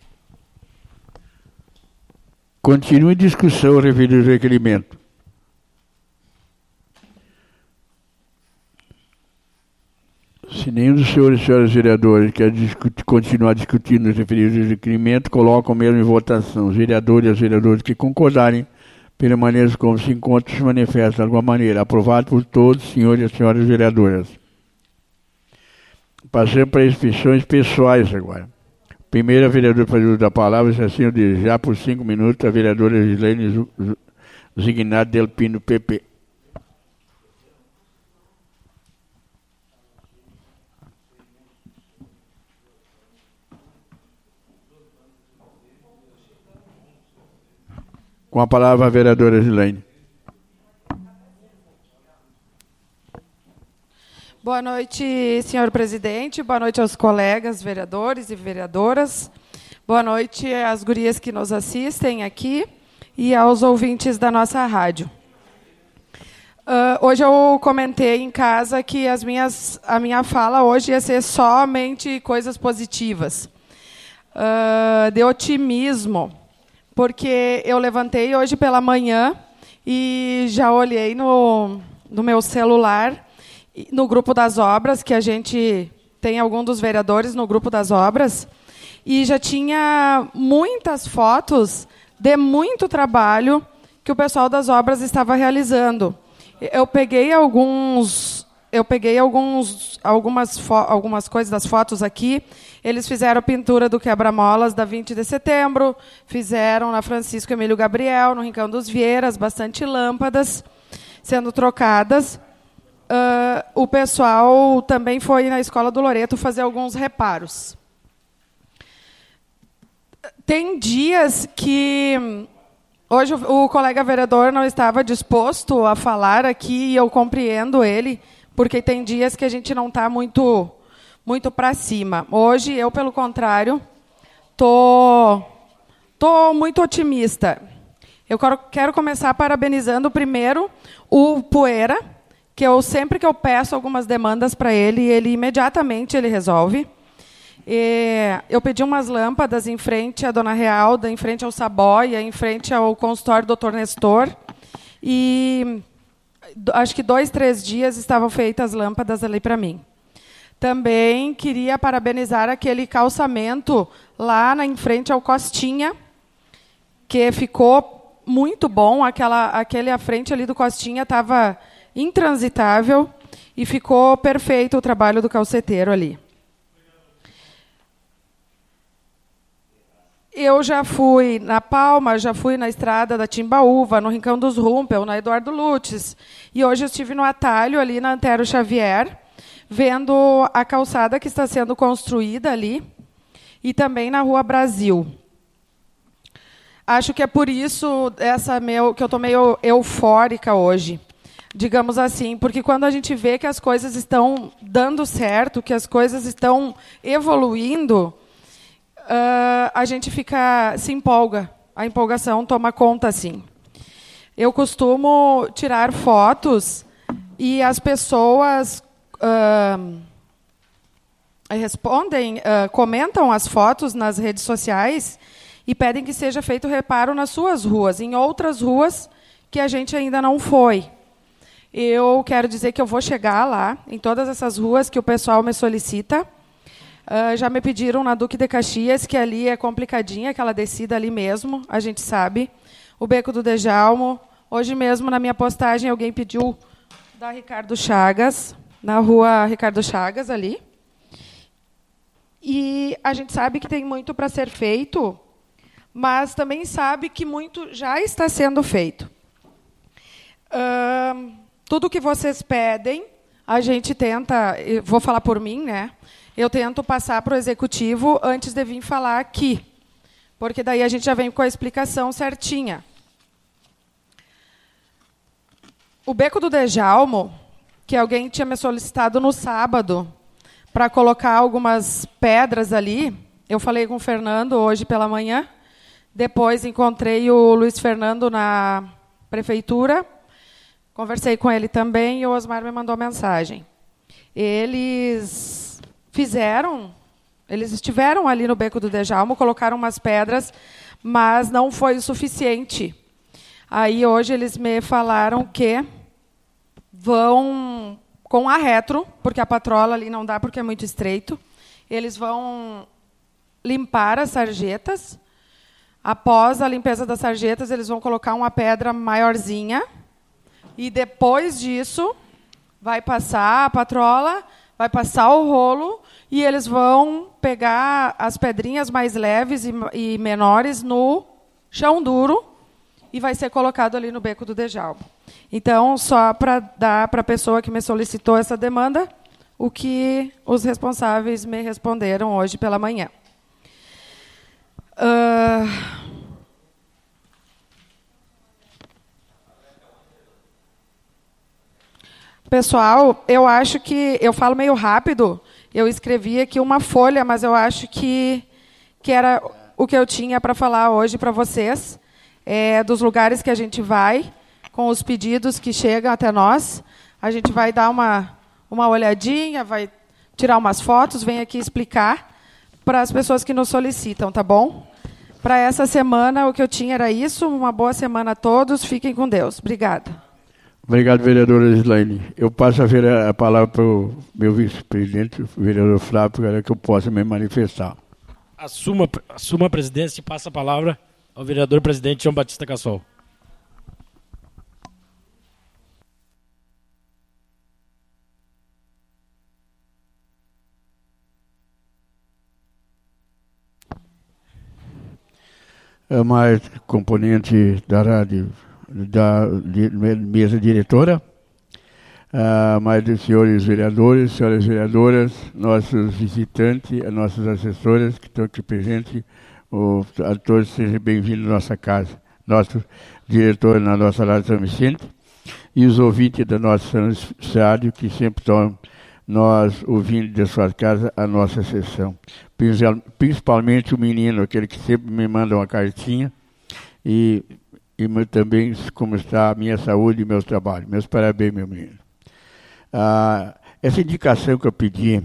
Continue em discussão o referido requerimento. Se nenhum dos senhores e senhoras vereadores quer discutir, continuar discutindo o referido requerimento, colocam mesmo em votação. Os vereadores e as vereadoras que concordarem permaneçam como se encontram e se manifestam de alguma maneira. Aprovado por todos, senhores e as senhoras vereadoras. Passamos para inscrições pessoais agora. Primeiro, a vereadora faz uso da palavra, se assim eu desejar, por cinco minutos, a vereadora Gislaine Zignado Del Pino, P P. Com a palavra, a vereadora Gislaine.
Boa noite, senhor presidente. Boa noite aos colegas vereadores e vereadoras. Boa noite às gurias que nos assistem aqui e aos ouvintes da nossa rádio. Uh, hoje eu comentei em casa que as minhas, a minha fala hoje ia ser somente coisas positivas, uh, de otimismo, porque eu levantei hoje pela manhã e já olhei no, no meu celular, no grupo das obras, que a gente tem algum dos vereadores no grupo das obras, e já tinha muitas fotos de muito trabalho que o pessoal das obras estava realizando. Eu peguei alguns, eu peguei alguns, algumas, fo- algumas coisas das fotos aqui. Eles fizeram a pintura do quebra-molas da vinte de setembro, fizeram na Francisco Emílio Gabriel, no Rincão dos Vieiras, bastante lâmpadas sendo trocadas. Uh, o pessoal também foi na Escola do Loreto fazer alguns reparos. Tem dias que... Hoje o colega vereador não estava disposto a falar aqui, e eu compreendo ele, porque tem dias que a gente não está muito, muito para cima. Hoje, eu, pelo contrário, tô, tô muito otimista. Eu quero, quero começar parabenizando primeiro o Poeira, que eu sempre que eu peço algumas demandas para ele, ele imediatamente ele resolve. E eu pedi umas lâmpadas em frente à Dona Realda, em frente ao Saboia, em frente ao consultório doutor Nestor. E acho que dois, três dias estavam feitas as lâmpadas ali para mim. Também queria parabenizar aquele calçamento lá na, em frente ao Costinha, que ficou muito bom. Aquela, aquele à frente ali do Costinha estava intransitável e ficou perfeito o trabalho do calceteiro ali. Eu já fui na Palma, já fui na estrada da Timbaúva, no Rincão dos Rumpel, na Eduardo Lutz. E hoje eu estive no atalho, ali na Antero Xavier, vendo a calçada que está sendo construída ali, e também na Rua Brasil. Acho que é por isso essa meu, que eu estou meio eufórica hoje, digamos assim, porque quando a gente vê que as coisas estão dando certo, que as coisas estão evoluindo... Uh, a gente fica, se empolga, a empolgação toma conta, assim. Eu costumo tirar fotos e as pessoas uh, respondem, uh, comentam as fotos nas redes sociais e pedem que seja feito reparo nas suas ruas, em outras ruas que a gente ainda não foi. Eu quero dizer que eu vou chegar lá, em todas essas ruas que o pessoal me solicita. Uh, já me pediram na Duque de Caxias, que ali é complicadinha, aquela descida ali mesmo, a gente sabe. O Beco do Dejalmo. Hoje mesmo, na minha postagem, alguém pediu da Ricardo Chagas, na rua Ricardo Chagas, ali. E a gente sabe que tem muito para ser feito, mas também sabe que muito já está sendo feito. Uh, tudo que vocês pedem, a gente tenta... Eu vou falar por mim, né? Eu tento passar para o executivo antes de vir falar aqui, porque daí a gente já vem com a explicação certinha. O Beco do Dejalmo, que alguém tinha me solicitado no sábado para colocar algumas pedras ali, eu falei com o Fernando hoje pela manhã, depois encontrei o Luiz Fernando na prefeitura, conversei com ele também e o Osmar me mandou mensagem. Eles... Fizeram, eles estiveram ali no Beco do Dejalmo, colocaram umas pedras, mas não foi o suficiente. Aí hoje eles me falaram que vão com a retro, porque a patrola ali não dá porque é muito estreito, eles vão limpar as sarjetas. Após a limpeza das sarjetas, eles vão colocar uma pedra maiorzinha, e depois disso vai passar a patrola, vai passar o rolo e eles vão pegar as pedrinhas mais leves e, e menores no chão duro e vai ser colocado ali no Beco do Dejalmo. Então, só para dar para a pessoa que me solicitou essa demanda, o que os responsáveis me responderam hoje pela manhã. Uh... Pessoal, eu acho que... Eu falo meio rápido, eu escrevi aqui uma folha, mas eu acho que, que era o que eu tinha para falar hoje para vocês, é, dos lugares que a gente vai, com os pedidos que chegam até nós. A gente vai dar uma, uma olhadinha, vai tirar umas fotos, vem aqui explicar para as pessoas que nos solicitam, tá bom? Para essa semana, o que eu tinha era isso. Uma boa semana a todos. Fiquem com Deus. Obrigada.
Obrigado, vereadora Islaine. Eu passo a, ver a palavra para o meu vice-presidente, o vereador Flávio, para que eu possa me manifestar.
Assuma, assuma a presidência e passa a palavra ao vereador presidente João Batista Cassol.
É mais componente da rádio, da de, mesa diretora, uh, mais de senhores vereadores, senhoras vereadoras, nossos visitantes, nossas assessoras que estão aqui presentes, o, a todos sejam bem-vindos à nossa casa, nosso diretor na nossa Rádio São Vicente, e os ouvintes da nossa rádio que sempre estão nós ouvindo de sua casa a nossa sessão. Principalmente o menino, aquele que sempre me manda uma cartinha, e, e também como está a minha saúde e meus trabalhos. Meus parabéns, meu menino. Ah, essa indicação que eu pedi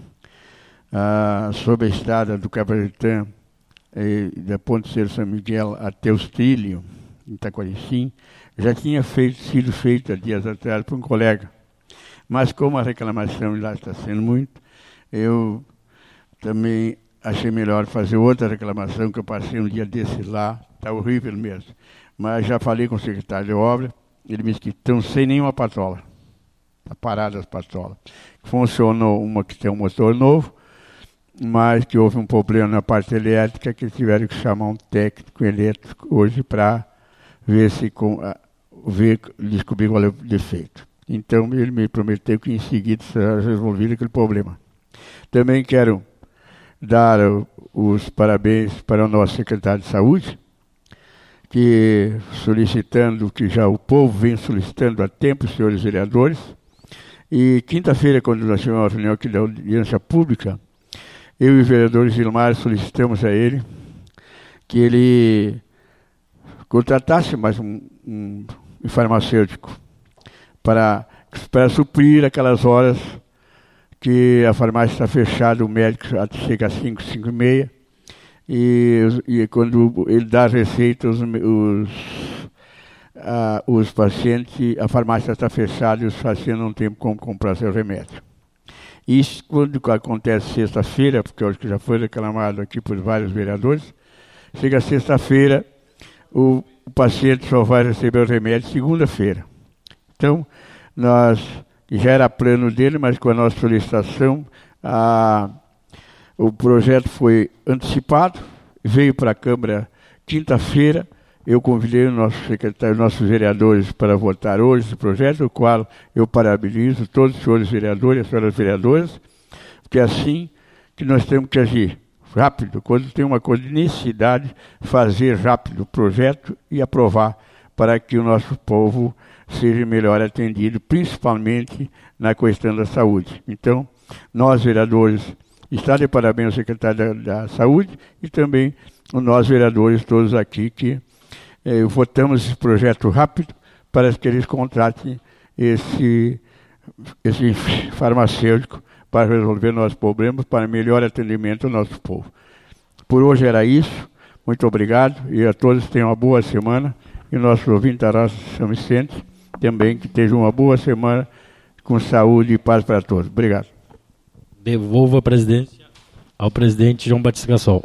ah, sobre a estrada do Cabaretã, da Ponte Cerro São Miguel até os Trilhos, em Itaquaricim, já tinha feito, sido feita dias atrás por um colega. Mas como a reclamação lá está sendo muito, eu também achei melhor fazer outra reclamação, que eu passei um dia desse lá, está horrível mesmo. Mas já falei com o secretário de obra, ele me disse que estão sem nenhuma patola. Está parada as patolas. Funcionou uma que tem um motor novo, mas que houve um problema na parte elétrica, que tiveram que chamar um técnico elétrico hoje para ver se com, ver, descobrir qual é o defeito. Então, ele me prometeu que em seguida será resolvido aquele problema. Também quero dar os parabéns para o nosso secretário de Saúde, que solicitando, que já o povo vem solicitando há tempo, senhores vereadores, e quinta-feira, quando nós tivemos uma reunião aqui da audiência pública, eu e o vereador Gilmar solicitamos a ele que ele contratasse mais um, um, um farmacêutico, Para, para suprir aquelas horas que a farmácia está fechada, o médico chega às cinco, cinco e meia, e, e quando ele dá a receita, os, os, a, os pacientes, a farmácia está fechada e os pacientes não têm como comprar seu remédio. Isso quando acontece sexta-feira, porque eu acho que já foi reclamado aqui por vários vereadores, chega sexta-feira, o, o paciente só vai receber o remédio segunda-feira. Então, nós, já era plano dele, mas com a nossa solicitação, a, o projeto foi antecipado, veio para a Câmara quinta-feira. Eu convidei o nosso secretário, nossos vereadores para votar hoje esse projeto, o qual eu parabenizo todos os senhores vereadores e as senhoras vereadoras, porque é assim que nós temos que agir, rápido. Quando tem uma coisa de necessidade, fazer rápido o projeto e aprovar para que o nosso povo seja melhor atendido, principalmente na questão da saúde. Então, nós, vereadores, está de parabéns ao secretário da, da Saúde e também nós, vereadores, todos aqui, que eh, votamos esse projeto rápido para que eles contratem esse, esse farmacêutico para resolver nossos problemas, para melhor atendimento ao nosso povo. Por hoje era isso. Muito obrigado e a todos tenham uma boa semana. E nossos ouvintes da Rádio São Vicente também que tenham uma boa semana com saúde e paz para todos. Obrigado.
Devolvo a presidência ao presidente João Batista Cassol.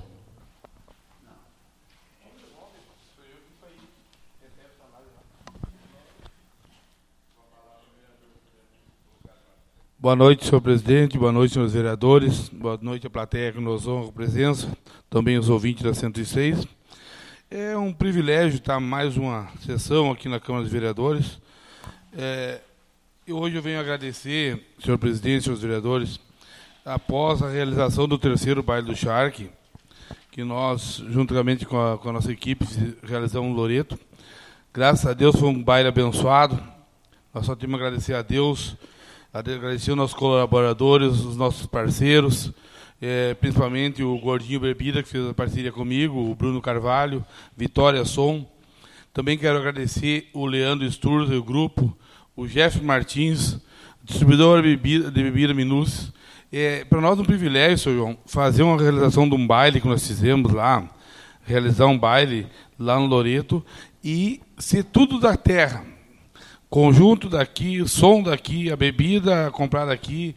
Boa noite, senhor presidente, boa noite, senhores vereadores, boa noite à plateia que nos honra a presença, também os ouvintes da cento e seis. É um privilégio estar mais uma sessão aqui na Câmara dos Vereadores. É, e hoje eu venho agradecer, senhor presidente, senhores vereadores, após a realização do terceiro baile do Shark, que nós, juntamente com a, com a nossa equipe, realizamos no Loreto. Graças a Deus foi um baile abençoado. Nós só temos que agradecer a Deus, agradecer aos nossos colaboradores, os nossos parceiros, é, principalmente o Gordinho Bebida, que fez a parceria comigo, o Bruno Carvalho, Vitória Som. Também quero agradecer o Leandro Sturza e o grupo, o Jeff Martins, distribuidor de bebida, de bebida Minus. É, para nós é um privilégio, senhor João, fazer uma realização de um baile que nós fizemos lá, realizar um baile lá no Loreto e ser tudo da terra. Conjunto daqui, o som daqui, a bebida comprada aqui,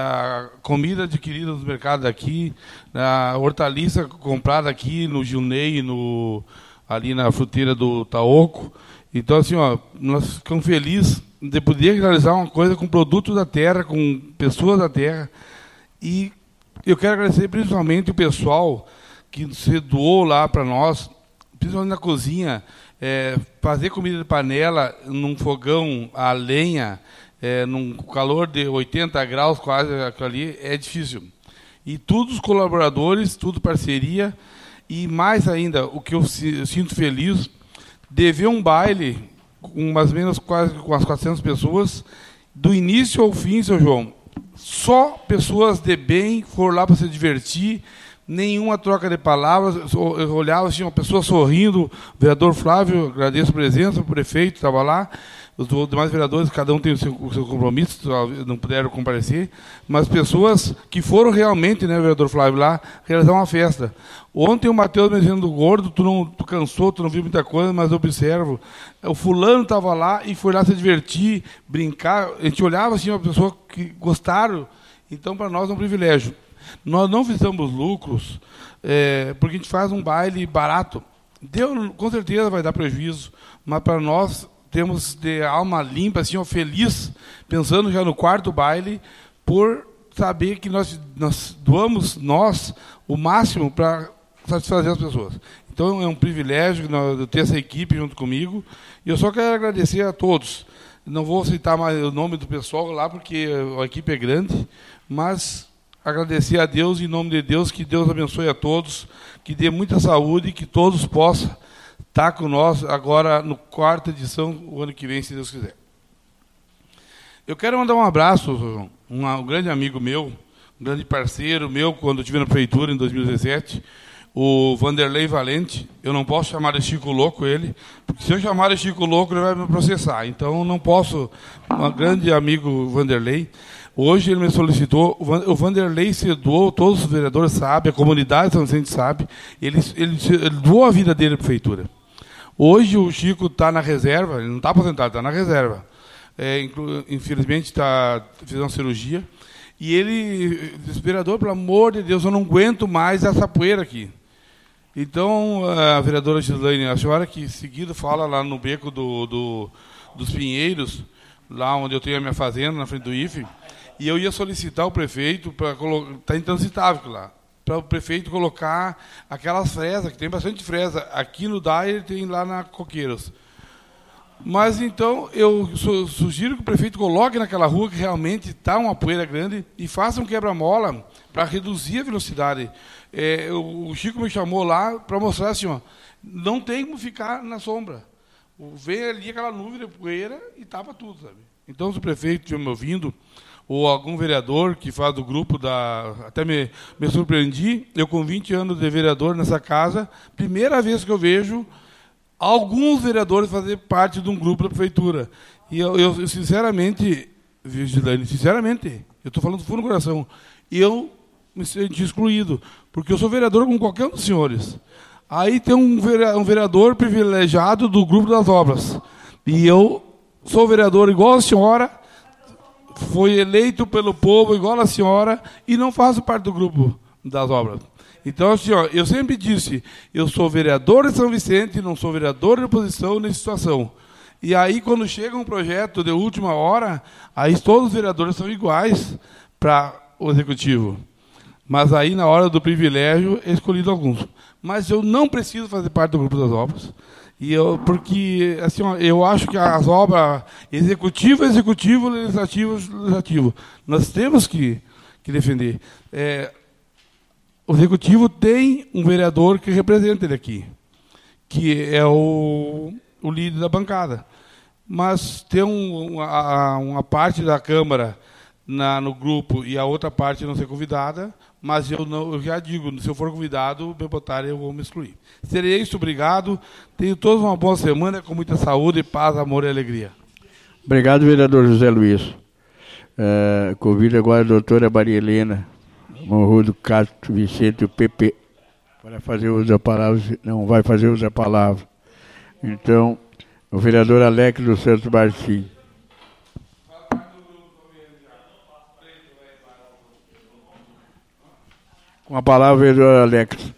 a comida adquirida no mercado daqui, a hortaliça comprada aqui no Gilney, no, ali na fruteira do Taoco. Então, assim, ó, nós ficamos felizes de poder realizar uma coisa com produtos da terra, com pessoas da terra. E eu quero agradecer principalmente o pessoal que se doou lá para nós, principalmente na cozinha. É, fazer comida de panela num fogão a lenha, é, num calor de oitenta graus quase ali, é difícil. E todos os colaboradores, tudo parceria, e mais ainda, o que eu, eu sinto feliz, de ver um baile com mais ou menos quase com as quatrocentas pessoas, do início ao fim, seu João, só pessoas de bem foram lá para se divertir, nenhuma troca de palavras, eu olhava assim, uma pessoa sorrindo, o vereador Flávio, agradeço a presença, o prefeito estava lá, os demais vereadores, cada um tem o seu, o seu compromisso, não puderam comparecer, mas pessoas que foram realmente, né, vereador Flávio, lá, realizar uma festa. Ontem o Matheus me dizendo, gordo, tu, não, tu cansou, tu não viu muita coisa, mas eu observo, o fulano estava lá e foi lá se divertir, brincar, a gente olhava assim, uma pessoa que gostaram, então para nós é um privilégio. Nós não visamos lucros, é, porque a gente faz um baile barato. Deu, com certeza vai dar prejuízo, mas para nós temos de alma limpa, assim, ó, feliz, pensando já no quarto baile, por saber que nós, nós doamos, nós, o máximo para satisfazer as pessoas. Então é um privilégio eu ter essa equipe junto comigo, e eu só quero agradecer a todos. Não vou citar mais o nome do pessoal lá, porque a equipe é grande, mas agradecer a Deus, em nome de Deus, que Deus abençoe a todos, que dê muita saúde, que todos possam estar com nós agora no quarta edição, o ano que vem, se Deus quiser. Eu quero mandar um abraço, um, um grande amigo meu, um grande parceiro meu, quando eu estive na prefeitura em dois mil e dezessete, o Vanderlei Valente. Eu não posso chamar de Chico Louco ele, porque se eu chamar de Chico Louco ele vai me processar, então não posso. Um grande amigo Vanderlei. Hoje ele me solicitou, o Vanderlei se doou, todos os vereadores sabem, a comunidade São Vicente sabe, ele, ele, ele doou a vida dele à prefeitura. Hoje o Chico está na reserva, ele não está aposentado, está na reserva. É, inclu, infelizmente está fez uma cirurgia. E ele disse, vereador, pelo amor de Deus, eu não aguento mais essa poeira aqui. Então, a vereadora Gislaine, a senhora que seguido fala lá no beco do, do, dos Pinheiros, lá onde eu tenho a minha fazenda, na frente do I F E, e eu ia solicitar ao prefeito, para está intransitável lá, para o prefeito colocar aquelas fresas, que tem bastante fresa, aqui no Daire tem lá na Coqueiros. Mas então eu su sugiro que o prefeito coloque naquela rua que realmente está uma poeira grande e faça um quebra-mola para reduzir a velocidade. É, o Chico me chamou lá para mostrar assim, ó, não tem como ficar na sombra. Vem ali aquela nuvem de poeira e tapa tudo, sabe? Então, se o prefeito estiver me ouvindo, ou algum vereador que faz do grupo da... Até me, me surpreendi, eu com vinte anos de vereador nessa casa, primeira vez que eu vejo alguns vereadores fazer parte de um grupo da prefeitura. E eu, eu, eu sinceramente, Vigilane, sinceramente, eu estou falando do fundo do coração, eu me senti excluído, porque eu sou vereador como qualquer um dos senhores. Aí tem um vereador privilegiado do grupo das obras. E eu sou vereador igual a senhora, foi eleito pelo povo igual a senhora, e não faço parte do grupo das obras. Então, assim, ó, eu sempre disse, eu sou vereador de São Vicente, não sou vereador de oposição nessa situação. E aí, quando chega um projeto de última hora, aí todos os vereadores são iguais para o executivo. Mas aí, na hora do privilégio, é escolhido alguns. Mas eu não preciso fazer parte do grupo das obras, e eu, porque assim, ó, eu acho que as obras executivo, executivo, legislativo, legislativo, nós temos que, que defender. É, o executivo tem um vereador que representa ele aqui, que é o, o líder da bancada. Mas tem um, uma, uma parte da Câmara na, no grupo e a outra parte não ser convidada, mas eu, não, eu já digo, se eu for convidado, me botarem, eu vou me excluir. Seria isso, obrigado. Tenho todos uma boa semana, com muita saúde, paz, amor e alegria.
Obrigado, vereador José Luiz. Uh, convido agora a doutora Maria Helena Monrodo Castro Vicente, o P P, para fazer uso da palavra, não vai fazer uso da palavra. Então, o vereador Alex dos Santos Martins. Com a palavra, o vereador Alex.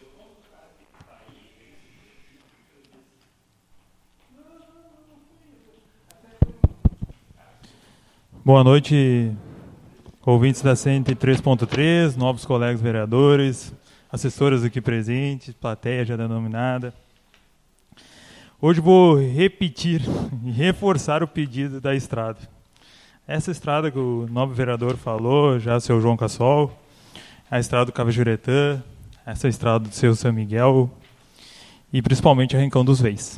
Boa noite, ouvintes da cento e três ponto três, novos colegas vereadores, assessoras aqui presentes, plateia já denominada. Hoje vou repetir e reforçar o pedido da estrada. Essa estrada que o novo vereador falou, já o seu João Cassol, a estrada do Cavajuretã, essa estrada do seu São Miguel e principalmente a Rincão dos Veis.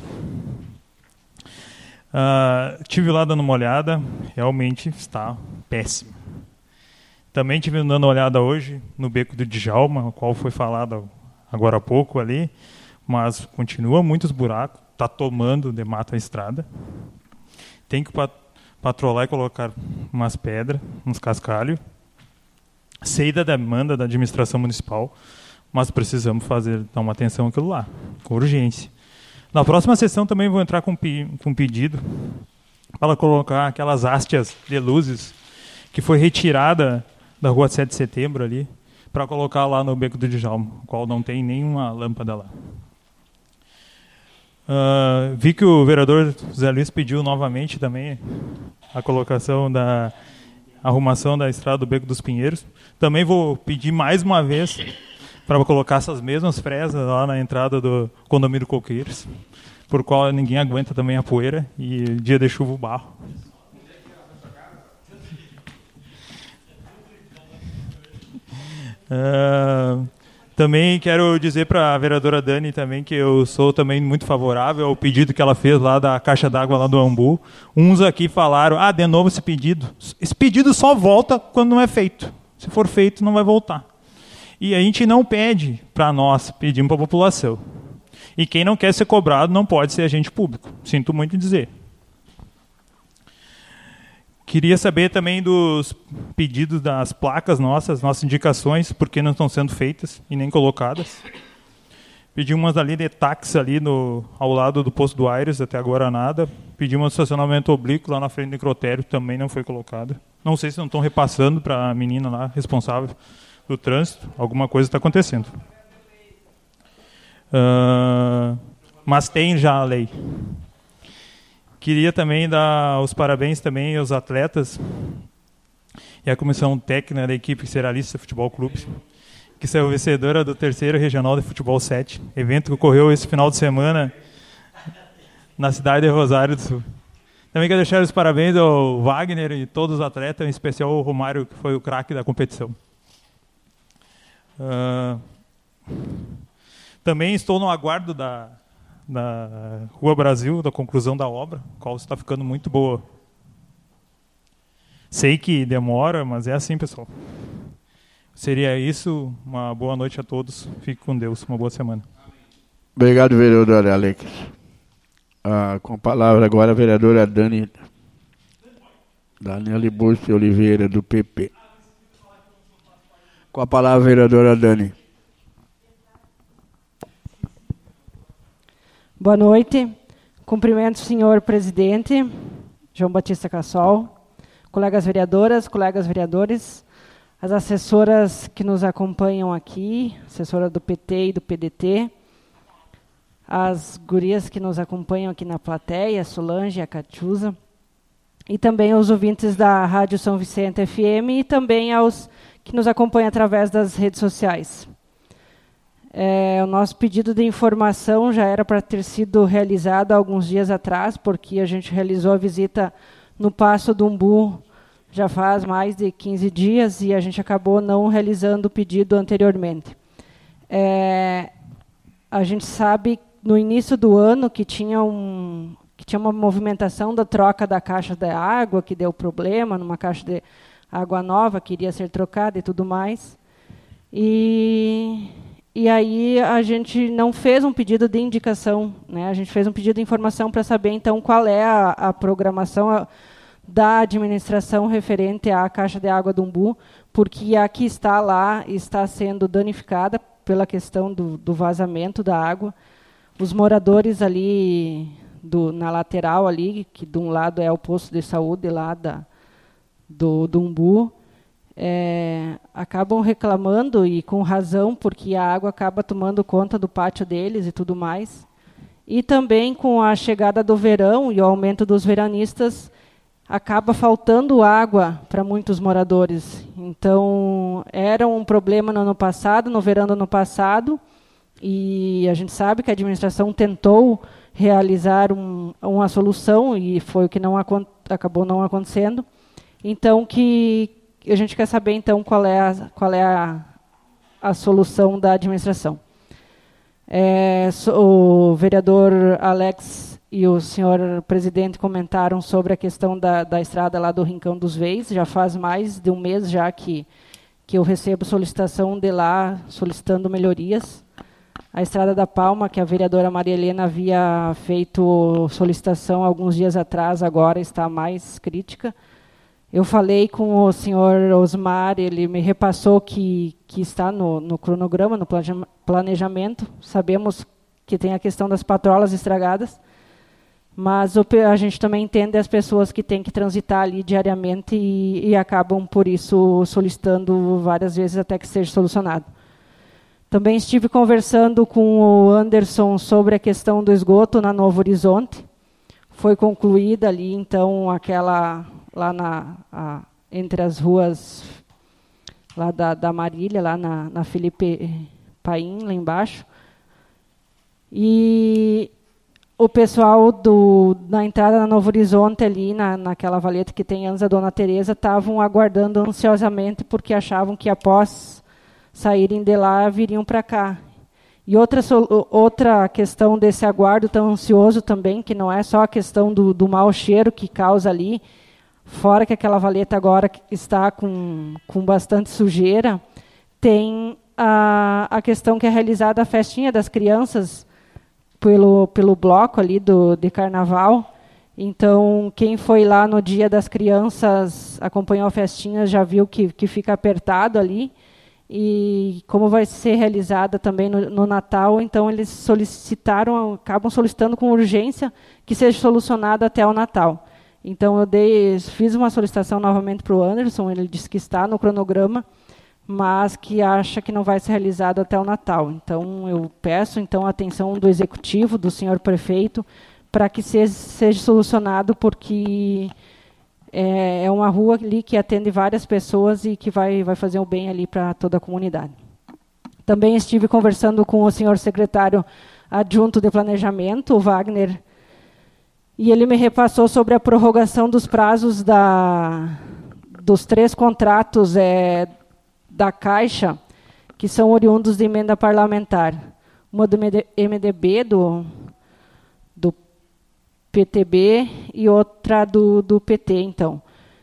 Uh, tive lá dando uma olhada, realmente está péssimo. Também tive dando uma olhada hoje no Beco do Djalma, o qual foi falado agora há pouco ali, mas continua muitos buracos, está tomando de mata a estrada. Tem que pat patrolar e colocar umas pedras, uns cascalhos. Sei da demanda da administração municipal, mas precisamos fazer, dar uma atenção àquilo lá, com urgência. Na próxima sessão também vou entrar com, com um pedido para colocar aquelas hastes de luzes que foi retirada da rua sete de setembro ali, para colocar lá no Beco do Djalma, o qual não tem nenhuma lâmpada lá. Uh, vi que o vereador Zé Luiz pediu novamente também a colocação da arrumação da estrada do Beco dos Pinheiros. Também vou pedir mais uma vez para colocar essas mesmas fresas lá na entrada do condomínio Coqueiros, por qual ninguém aguenta também a poeira e dia de chuva o barro. Uh, também quero dizer para a vereadora Dani também que eu sou também muito favorável ao pedido que ela fez lá da caixa d'água lá do Ambu. Uns aqui falaram, ah, de novo esse pedido. Esse pedido só volta quando não é feito. Se for feito, não vai voltar. E a gente não pede para nós, pedimos para a população. E quem não quer ser cobrado não pode ser agente público. Sinto muito dizer. Queria saber também dos pedidos das placas nossas, nossas indicações, por que não estão sendo feitas e nem colocadas. Pedi umas ali de táxi ali no, ao lado do posto do Aires, até agora nada. Pedi um estacionamento oblíquo lá na frente do necrotério, também não foi colocado. Não sei se não estão repassando para a menina lá, responsável do trânsito, alguma coisa está acontecendo. Uh, mas tem já a lei. Queria também dar os parabéns também aos atletas e à comissão técnica da equipe Seralista Futebol Clube, que saiu vencedora do terceiro Regional de Futebol sete, evento que ocorreu esse final de semana na cidade de Rosário do Sul. Também quero deixar os parabéns ao Wagner e todos os atletas, em especial ao Romário, que foi o craque da competição. Uh, também estou no aguardo da, da Rua Brasil, da conclusão da obra, a qual está ficando muito boa. Sei que demora, mas é assim, pessoal. Seria isso. Uma boa noite a todos. Fique com Deus. Uma boa semana.
Obrigado, vereador Alex. Ah, com a palavra agora a vereadora Dani Daniela Bussi Oliveira, do P P. Com a palavra a vereadora Dani.
Boa noite. Cumprimento o senhor presidente, João Batista Cassol, colegas vereadoras, colegas vereadores, as assessoras que nos acompanham aqui, assessora do P T e do P D T, as gurias que nos acompanham aqui na plateia, a Solange e a Catiusa, e também os ouvintes da Rádio São Vicente F M e também aos que nos acompanham através das redes sociais. É, o nosso pedido de informação já era para ter sido realizado há alguns dias atrás, porque a gente realizou a visita no Passo do Umbu já faz mais de quinze dias e a gente acabou não realizando o pedido anteriormente. É, a gente sabe no início do ano que tinha, um, que tinha uma movimentação da troca da caixa de água, que deu problema numa caixa de água nova, que iria ser trocada e tudo mais. E, e aí a gente não fez um pedido de indicação, né? A gente fez um pedido de informação para saber, então, qual é a, a programação a, da administração referente à caixa de água do Umbu, porque a que está lá está sendo danificada pela questão do, do vazamento da água. Os moradores ali do, na lateral ali, que de um lado é o posto de saúde lá da, do, do Umbu, é, acabam reclamando, e com razão, porque a água acaba tomando conta do pátio deles e tudo mais. E também com a chegada do verão e o aumento dos veranistas, acaba faltando água para muitos moradores. Então, era um problema no ano passado, no verão do ano passado, e a gente sabe que a administração tentou realizar um, uma solução, e foi o que não, acabou não acontecendo. Então, que a gente quer saber, então, qual é a, qual é a, a solução da administração. É, o vereador Alex e o senhor presidente comentaram sobre a questão da, da estrada lá do Rincão dos Veis. Já faz mais de um mês já que, que eu recebo solicitação de lá, solicitando melhorias. A Estrada da Palma, que a vereadora Maria Helena havia feito solicitação alguns dias atrás, agora está mais crítica. Eu falei com o senhor Osmar, ele me repassou que, que está no, no cronograma, no planejamento. Sabemos que tem a questão das patrolas estragadas, mas o, a gente também entende as pessoas que têm que transitar ali diariamente e, e acabam, por isso, solicitando várias vezes até que seja solucionado. Também estive conversando com o Anderson sobre a questão do esgoto na Novo Horizonte. Foi concluída ali, então, aquela... lá na, a, entre as ruas lá da, da Marília, lá na, na Felipe Paim, lá embaixo. E o pessoal do, na entrada na Novo Horizonte, ali na, naquela valeta que tem antes da Dona Teresa, estavam aguardando ansiosamente, porque achavam que após saírem de lá, viriam para cá. E outra, outra questão desse aguardo tão ansioso também, que não é só a questão do, do mau cheiro que causa ali, fora que aquela valeta agora está com, com bastante sujeira, tem a, a questão que é realizada a festinha das crianças pelo, pelo bloco ali do, de carnaval. Então, quem foi lá no dia das crianças, acompanhou a festinha, já viu que, que fica apertado ali. E como vai ser realizada também no, no Natal, então eles solicitaram, acabam solicitando com urgência que seja solucionado até o Natal. Então, eu dei, fiz uma solicitação novamente para o Anderson, ele disse que está no cronograma, mas que acha que não vai ser realizado até o Natal. Então, eu peço então a atenção do Executivo, do senhor Prefeito, para que seja, seja solucionado, porque é, é uma rua ali que atende várias pessoas e que vai, vai fazer um bem ali para toda a comunidade. Também estive conversando com o senhor secretário adjunto de Planejamento, o Wagner, e ele me repassou sobre a prorrogação dos prazos da, dos três contratos é, da Caixa, que são oriundos de emenda parlamentar. Uma do M D B, do, do P T B, e outra do, do P T. Então,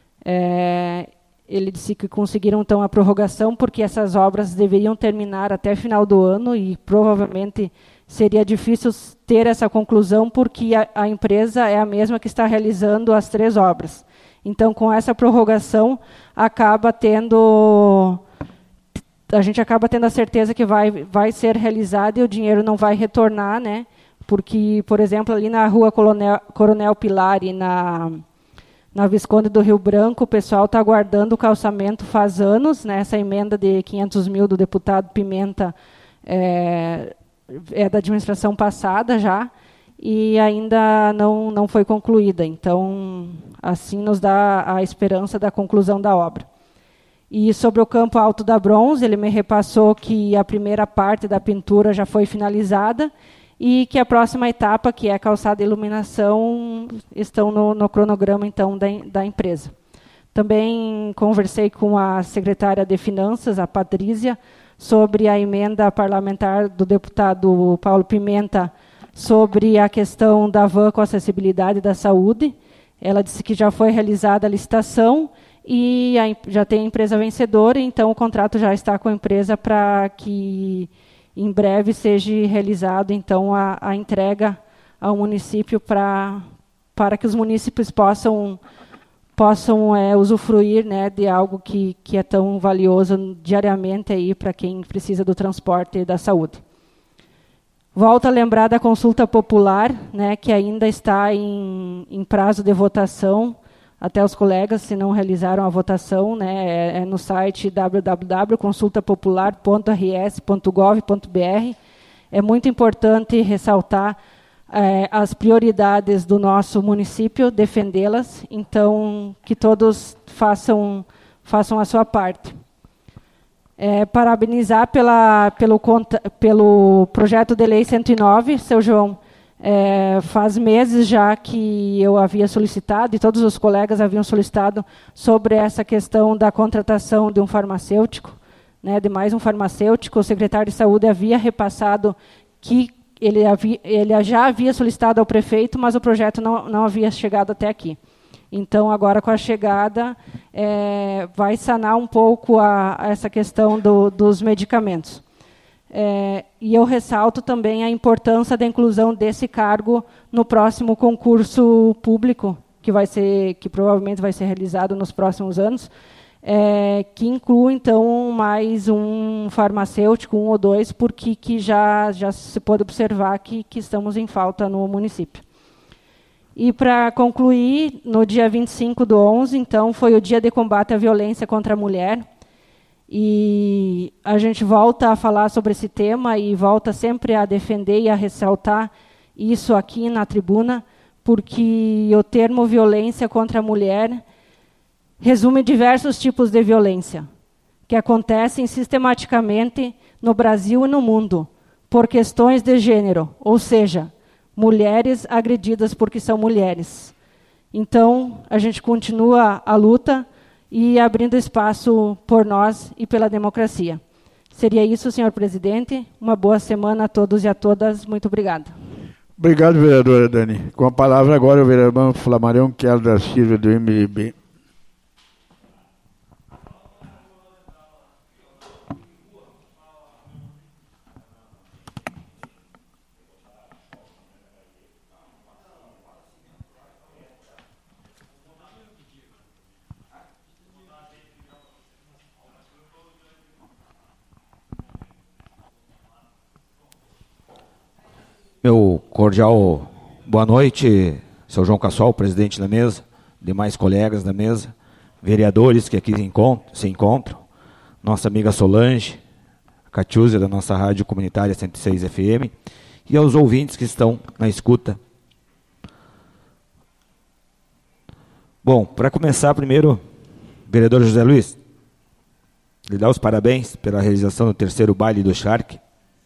é, ele disse que conseguiram então a prorrogação, porque essas obras deveriam terminar até final do ano, e provavelmente seria difícil ter essa conclusão, porque a, a empresa é a mesma que está realizando as três obras. Então, com essa prorrogação, acaba tendo, a gente acaba tendo a certeza que vai, vai ser realizada e o dinheiro não vai retornar, né? Porque, por exemplo, ali na rua Coronel, Coronel Pilar e na, na Visconde do Rio Branco, o pessoal está aguardando o calçamento faz anos, né? Essa emenda de quinhentos mil do deputado Pimenta é, é da administração passada já, e ainda não, não foi concluída. Então, assim nos dá a esperança da conclusão da obra. E sobre o campo Alto da Bronze, ele me repassou que a primeira parte da pintura já foi finalizada e que a próxima etapa, que é a calçada e iluminação, estão no, no cronograma então da, da empresa. Também conversei com a secretária de Finanças, a Patrícia, sobre a emenda parlamentar do deputado Paulo Pimenta sobre a questão da van com acessibilidade da saúde. Ela disse que já foi realizada a licitação e a, já tem a empresa vencedora, então o contrato já está com a empresa para que em breve seja realizado então a, a entrega ao município para para que os munícipes possam possam é, usufruir, né, de algo que, que é tão valioso diariamente aí para quem precisa do transporte e da saúde. Volto a lembrar da consulta popular, né, que ainda está em, em prazo de votação. Até os colegas, se não realizaram a votação, né, é, é no site w w w ponto consulta popular ponto r s ponto gov ponto b r. É muito importante ressaltar é, as prioridades do nosso município, defendê-las, então que todos façam, façam a sua parte. É, parabenizar pela, pelo, pelo projeto de lei cento e nove, seu João. É, faz meses já que eu havia solicitado, e todos os colegas haviam solicitado, sobre essa questão da contratação de um farmacêutico, né, de mais um farmacêutico. O secretário de Saúde havia repassado que ele, havia, ele já havia solicitado ao prefeito, mas o projeto não, não havia chegado até aqui. Então, agora, com a chegada, é, vai sanar um pouco a, a essa questão do, dos medicamentos. É, e eu ressalto também a importância da inclusão desse cargo no próximo concurso público, que, vai ser, que provavelmente vai ser realizado nos próximos anos, é, que inclui, então, mais um farmacêutico, um ou dois, porque que já, já se pode observar que, que estamos em falta no município. E, para concluir, no dia vinte e cinco do onze, então, foi o dia de combate à violência contra a mulher. E a gente volta a falar sobre esse tema e volta sempre a defender e a ressaltar isso aqui na tribuna, porque o termo violência contra a mulher resume diversos tipos de violência que acontecem sistematicamente no Brasil e no mundo por questões de gênero, ou seja, mulheres agredidas porque são mulheres. Então, a gente continua a luta e abrindo espaço por nós e pela democracia. Seria isso, senhor presidente. Uma boa semana a todos e a todas. Muito obrigada.
Obrigado, vereadora Dani. Com a palavra agora o vereador Flamarão Quero da Silva, do M D B.
Meu cordial boa noite, seu João Cassol, presidente da mesa, demais colegas da mesa, vereadores que aqui se encontram, nossa amiga Solange, a Catiúzia da nossa rádio comunitária cento e seis F M, e aos ouvintes que estão na escuta. Bom, para começar, primeiro, vereador José Luiz, lhe dá os parabéns pela realização do terceiro baile do Shark.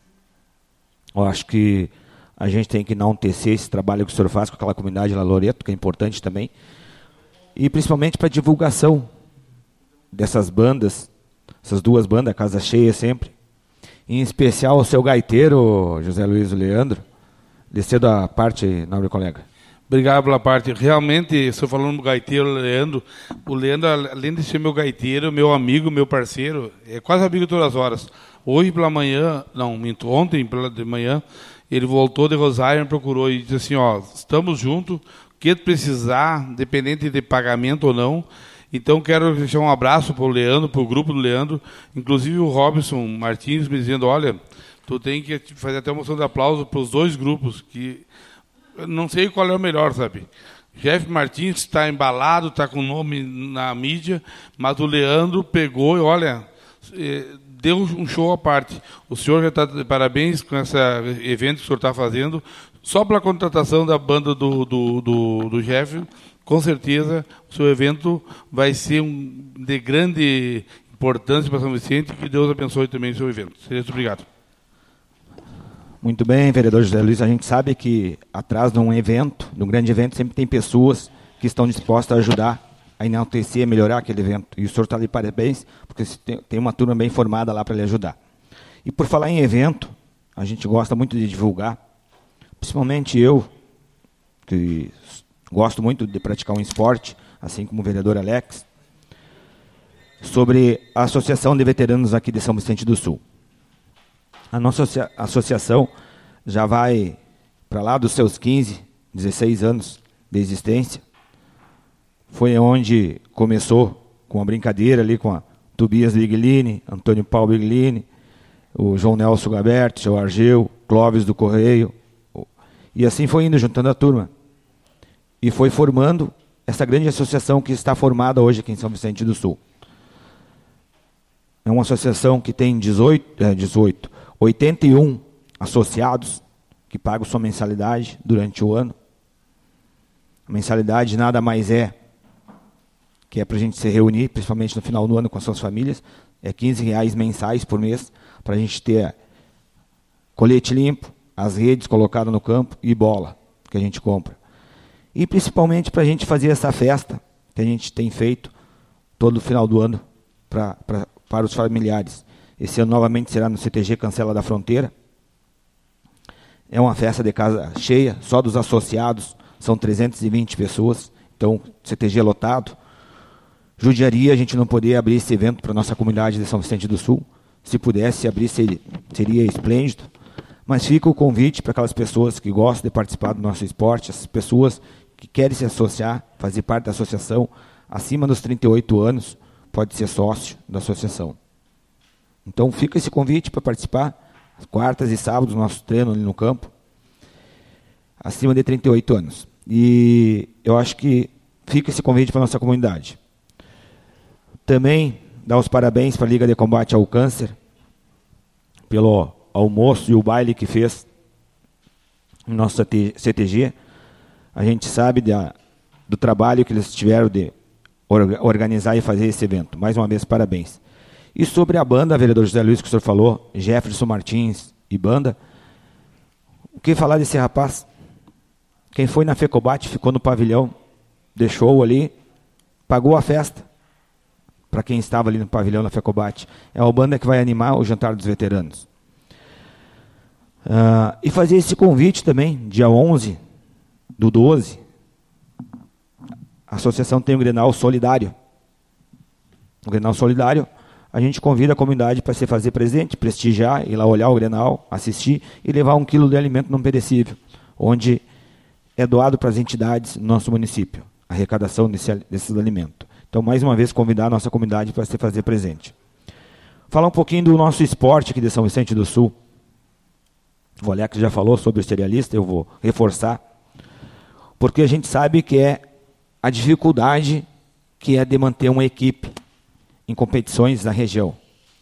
Eu acho que a gente tem que enaltecer esse trabalho que o senhor faz com aquela comunidade lá Loreto, que é importante também, e principalmente para a divulgação dessas bandas, essas duas bandas, Casa Cheia sempre, em especial o seu gaiteiro, José Luiz Leandro, descendo a parte, nobre colega.
Obrigado pela parte. Realmente, estou falando do gaiteiro Leandro. O Leandro, além de ser meu gaiteiro, meu amigo, meu parceiro, é quase amigo todas as horas. Hoje pela manhã, não, minto, ontem pela de manhã, ele voltou de Rosário, me procurou e disse assim, ó, estamos juntos, o que precisar, independente de pagamento ou não. Então, quero deixar um abraço para o Leandro, para o grupo do Leandro, inclusive o Robson Martins me dizendo, olha, tu tem que fazer até uma moção de aplauso para os dois grupos, que não sei qual é o melhor, sabe? Jeff Martins está embalado, está com o nome na mídia, mas o Leandro pegou e, olha, deu um show à parte. O senhor já está de parabéns com esse evento que o senhor está fazendo. Só pela contratação da banda do, do, do, do Jeff, com certeza o seu evento vai ser um, de grande importância para São Vicente. Que Deus abençoe também o seu evento. Seja obrigado.
Muito bem, vereador José Luiz. A gente sabe que atrás de um evento, de um grande evento, sempre tem pessoas que estão dispostas a ajudar a enaltecer, a melhorar aquele evento. E o senhor está ali parabéns, porque tem uma turma bem formada lá para lhe ajudar. E por falar em evento, a gente gosta muito de divulgar, principalmente eu, que gosto muito de praticar um esporte, assim como o vereador Alex, sobre a Associação de Veteranos aqui de São Vicente do Sul. A nossa associação já vai para lá dos seus quinze, dezesseis anos de existência. foi onde começou com a brincadeira ali com a Tobias Biglini, Antônio Paulo Biglini, o João Nelson Gaberto, o seu Argeu, Clóvis do Correio, e assim foi indo, juntando a turma. E foi formando essa grande associação que está formada hoje aqui em São Vicente do Sul. É uma associação que tem dezoito, é, dezoito, oitenta e um associados que pagam sua mensalidade durante o ano. A mensalidade nada mais é que é para a gente se reunir, principalmente no final do ano com as suas famílias, é quinze reais mensais por mês, para a gente ter colete limpo, as redes colocadas no campo e bola que a gente compra. E principalmente para a gente fazer essa festa que a gente tem feito todo final do ano pra, pra, para os familiares. Esse ano novamente será no C T G Cancela da Fronteira. É uma festa de casa cheia, só dos associados são trezentas e vinte pessoas, então C T G lotado. Judiaria a gente não poder abrir esse evento para a nossa comunidade de São Vicente do Sul. Se pudesse abrir, seria, seria esplêndido. Mas fica o convite para aquelas pessoas que gostam de participar do nosso esporte, as pessoas que querem se associar, fazer parte da associação, acima dos trinta e oito anos, pode ser sócio da associação. Então fica esse convite para participar, as quartas e sábados, nosso treino ali no campo, acima de trinta e oito anos. E eu acho que fica esse convite para a nossa comunidade. Também dar os parabéns para a Liga de Combate ao Câncer, pelo almoço e o baile que fez no nosso C T G. A gente sabe da, do trabalho que eles tiveram de organizar e fazer esse evento. Mais uma vez, parabéns. E sobre a banda, vereador José Luiz, que o senhor falou, Jefferson Martins e banda, o que falar desse rapaz? Quem foi na FECOBAT ficou no pavilhão, deixou ali, pagou a festa para quem estava ali no pavilhão na FECOBAT. É a banda que vai animar o jantar dos veteranos. Uh, e fazer esse convite também, dia onze do doze, a associação tem o Grenal Solidário. O Grenal Solidário, a gente convida a comunidade para se fazer presente, prestigiar, ir lá olhar o Grenal, assistir e levar um quilo de alimento não perecível, onde é doado para as entidades do nosso município, a arrecadação desse, desses alimentos. Então, mais uma vez, convidar a nossa comunidade para se fazer presente. Falar um pouquinho do nosso esporte aqui de São Vicente do Sul. O Alex já falou sobre o serialista, eu vou reforçar, porque a gente sabe que é a dificuldade que é de manter uma equipe em competições na região.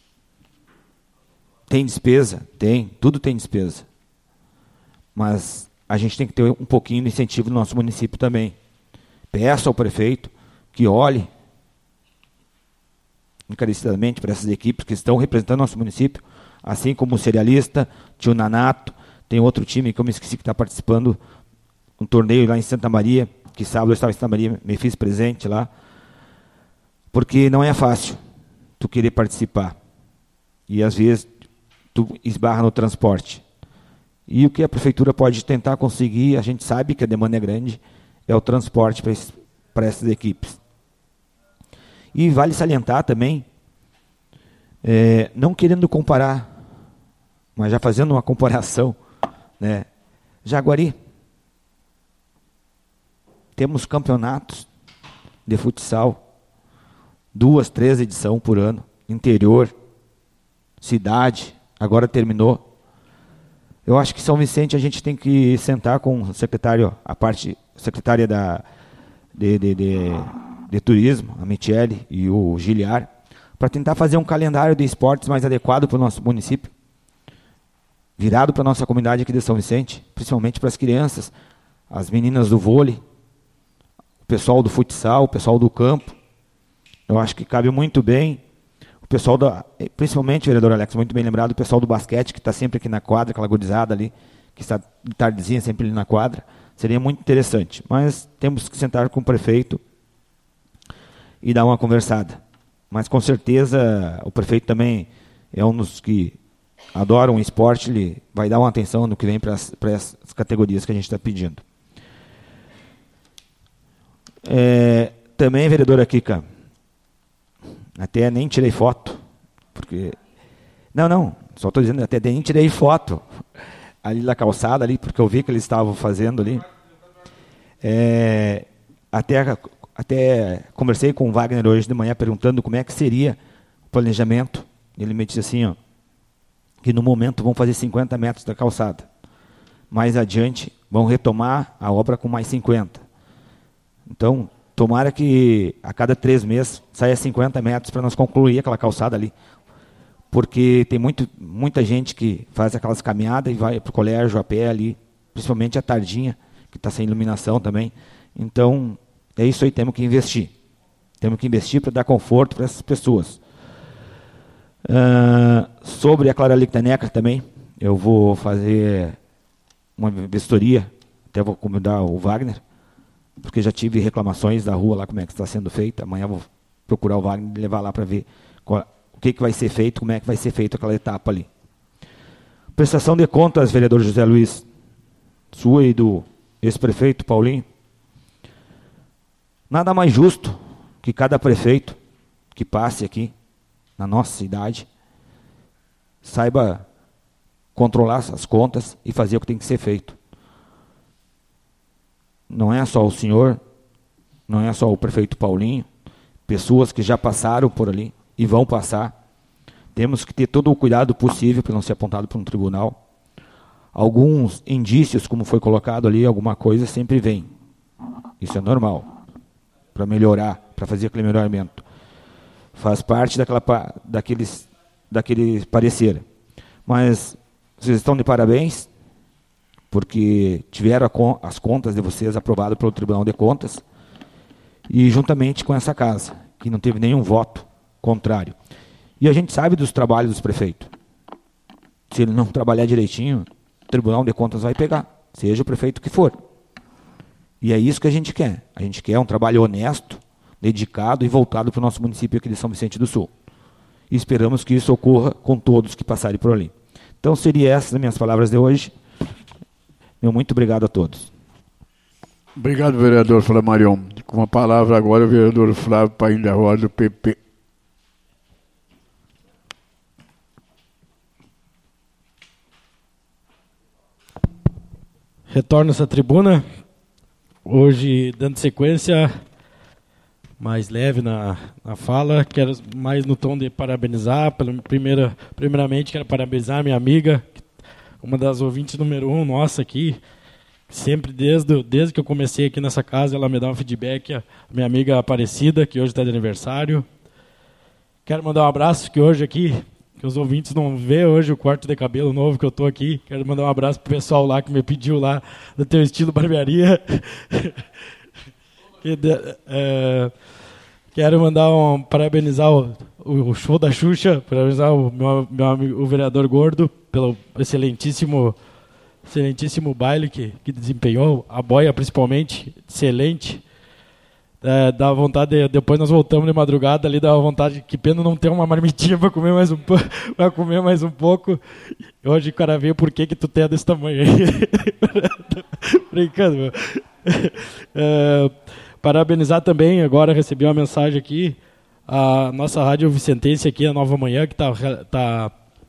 Tem despesa? Tem, tudo tem despesa. Mas a gente tem que ter um pouquinho de incentivo no nosso município também. Peço ao prefeito que olhe encarecidamente para essas equipes que estão representando nosso município, assim como o serialista, tio Nanato, tem outro time que eu me esqueci que está participando, um torneio lá em Santa Maria, que sábado eu estava em Santa Maria, me fiz presente lá, porque não é fácil tu querer participar. E às vezes tu esbarra no transporte. E o que a prefeitura pode tentar conseguir, a gente sabe que a demanda é grande, é o transporte para essas equipes. E vale salientar também, é, não querendo comparar, mas já fazendo uma comparação, né? Jaguari, temos campeonatos de futsal, duas, três edições por ano, interior, cidade, agora terminou. Eu acho que São Vicente a gente tem que sentar com o secretário, a parte secretária da, de, de, de, de turismo, a Michele e o Giliar, para tentar fazer um calendário de esportes mais adequado para o nosso município, virado para a nossa comunidade aqui de São Vicente, principalmente para as crianças, as meninas do vôlei, o pessoal do futsal, o pessoal do campo. Eu acho que cabe muito bem o pessoal, da, principalmente, vereador Alex, muito bem lembrado, o pessoal do basquete, que está sempre aqui na quadra, aquela gurizada ali, que está de tardezinha sempre ali na quadra, seria muito interessante. Mas temos que sentar com o prefeito e dar uma conversada. Mas, com certeza, o prefeito também é um dos que adoram o esporte, ele vai dar uma atenção no que vem para as categorias que a gente está pedindo. É, também, vereadora Kika, até nem tirei foto, porque... Não, não, só estou dizendo, até nem tirei foto ali na calçada, ali, porque eu vi que eles estavam fazendo ali. É, até, até conversei com o Wagner hoje de manhã perguntando como é que seria o planejamento. Ele me disse assim, ó, que no momento vão fazer cinquenta metros da calçada. Mais adiante vão retomar a obra com mais cinquenta. Então, tomara que a cada três meses saia cinquenta metros para nós concluir aquela calçada ali. Porque tem muito, muita gente que faz aquelas caminhadas e vai para o colégio a pé ali, principalmente à tardinha, que está sem iluminação também. Então, é isso aí, temos que investir. Temos que investir para dar conforto para essas pessoas. Uh, sobre a Clara Lichtenegger também, eu vou fazer uma vistoria, até vou convidar o Wagner, porque já tive reclamações da rua lá, como é que está sendo feita. Amanhã vou procurar o Wagner e levar lá para ver qual, o que, que vai ser feito, como é que vai ser feita aquela etapa ali. Prestação de contas, vereador José Luiz, sua e do ex-prefeito Paulinho. Nada mais justo que cada prefeito que passe aqui na nossa cidade saiba controlar essas contas e fazer o que tem que ser feito. Não é só o senhor, não é só o prefeito Paulinho, pessoas que já passaram por ali e vão passar. Temos que ter todo o cuidado possível para não ser apontado por um tribunal. Alguns indícios, como foi colocado ali, alguma coisa sempre vem. Isso é normal, para melhorar, para fazer aquele melhoramento. Faz parte daquela, daqueles, daquele parecer. Mas vocês estão de parabéns, porque tiveram a, as contas de vocês aprovadas pelo Tribunal de Contas, e juntamente com essa casa, que não teve nenhum voto contrário. E a gente sabe dos trabalhos dos prefeitos. Se ele não trabalhar direitinho, o Tribunal de Contas vai pegar, seja o prefeito que for. E é isso que a gente quer. A gente quer um trabalho honesto, dedicado e voltado para o nosso município aqui de São Vicente do Sul. E esperamos que isso ocorra com todos que passarem por ali. Então, seriam essas as minhas palavras de hoje. Meu muito obrigado a todos.
Obrigado, vereador Flamarion. Com a palavra agora o vereador Flávio Paim da Rosa, do P P.
Retorno essa tribuna. Hoje, dando sequência mais leve na, na fala, quero mais no tom de parabenizar. Pela primeira, primeiramente, quero parabenizar a minha amiga, uma das ouvintes número um nossa aqui. Sempre, desde, desde que eu comecei aqui nessa casa, ela me dá um feedback. A minha amiga Aparecida, que hoje está de aniversário. Quero mandar um abraço, que hoje aqui, que os ouvintes não vê hoje o corte de cabelo novo que eu estou aqui. Quero mandar um abraço pro pessoal lá que me pediu lá, do teu estilo barbearia. que, é, quero mandar um, parabenizar o, o show da Xuxa, parabenizar o meu, meu amigo, o vereador Gordo, pelo excelentíssimo, excelentíssimo baile que, que desempenhou, a boia principalmente, excelente. É, dá vontade, de, depois nós voltamos de madrugada ali, dá vontade, que pena não ter uma marmitinha para comer mais um para comer mais um pouco. Hoje o cara vê por que que tu tem desse tamanho aí. Brincando, meu. É, parabenizar também, agora recebi uma mensagem aqui, a nossa rádio vicentense aqui, a Nova Manhã, que está tá,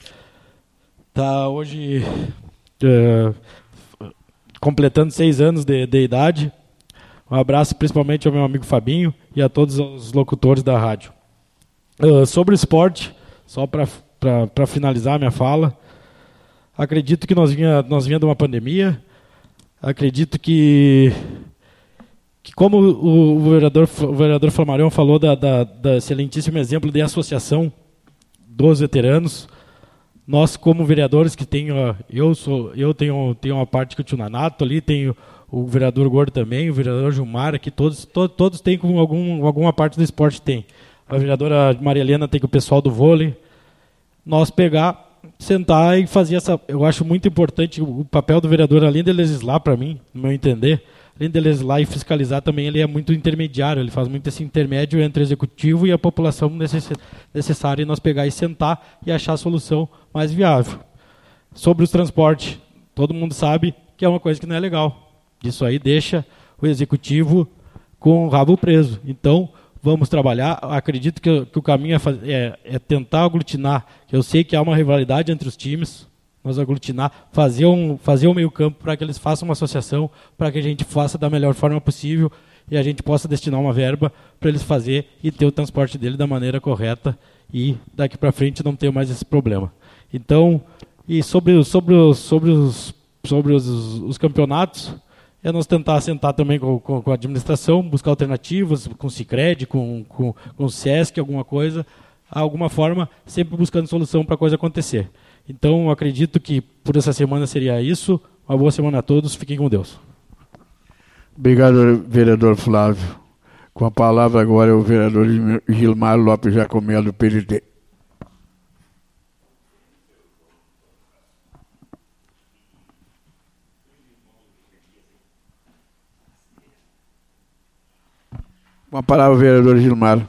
tá hoje é, completando seis anos de, de idade. Um abraço principalmente ao meu amigo Fabinho e a todos os locutores da rádio. Uh, sobre o esporte, só para finalizar a minha fala, acredito que nós vinha, nós vinha de uma pandemia, acredito que, que como o, o, vereador, o vereador Flamarion falou da, da, da excelentíssimo exemplo de associação dos veteranos, nós como vereadores que tem, uh, eu, sou, eu tenho, tenho uma parte que eu tinha na Nato ali, tenho o vereador Gordo também, o vereador Gilmar, aqui todos, to, todos têm com algum, alguma parte do esporte tem. A vereadora Maria Helena tem com o pessoal do vôlei. Nós pegar, sentar e fazer essa... Eu acho muito importante o papel do vereador, além de legislar para mim, no meu entender, além de legislar e fiscalizar também, ele é muito intermediário, ele faz muito esse intermédio entre o executivo e a população necess, necessária, e nós pegar e sentar e achar a solução mais viável. Sobre os transportes, todo mundo sabe que é uma coisa que não é legal. Isso aí deixa o executivo com o rabo preso. Então, vamos trabalhar. Acredito que, que o caminho é, fazer, é, é tentar aglutinar. Eu sei que há uma rivalidade entre os times. Nós aglutinar, fazer um, fazer um meio campo para que eles façam uma associação, para que a gente faça da melhor forma possível e a gente possa destinar uma verba para eles fazer e ter o transporte dele da maneira correta e daqui para frente não ter mais esse problema. Então, e sobre, sobre, os, sobre, os, sobre os, os campeonatos, é nós tentar sentar também com, com, com a administração, buscar alternativas, com o Sicredi, com, com, com o Sesc, alguma coisa, alguma forma, sempre buscando solução para a coisa acontecer. Então, eu acredito que por essa semana seria isso. Uma boa semana a todos. Fiquem com Deus.
Obrigado, vereador Flávio. Com a palavra agora é o vereador Gilmar Lopes Jacomel, do P L D. Com a palavra o vereador Gilmar.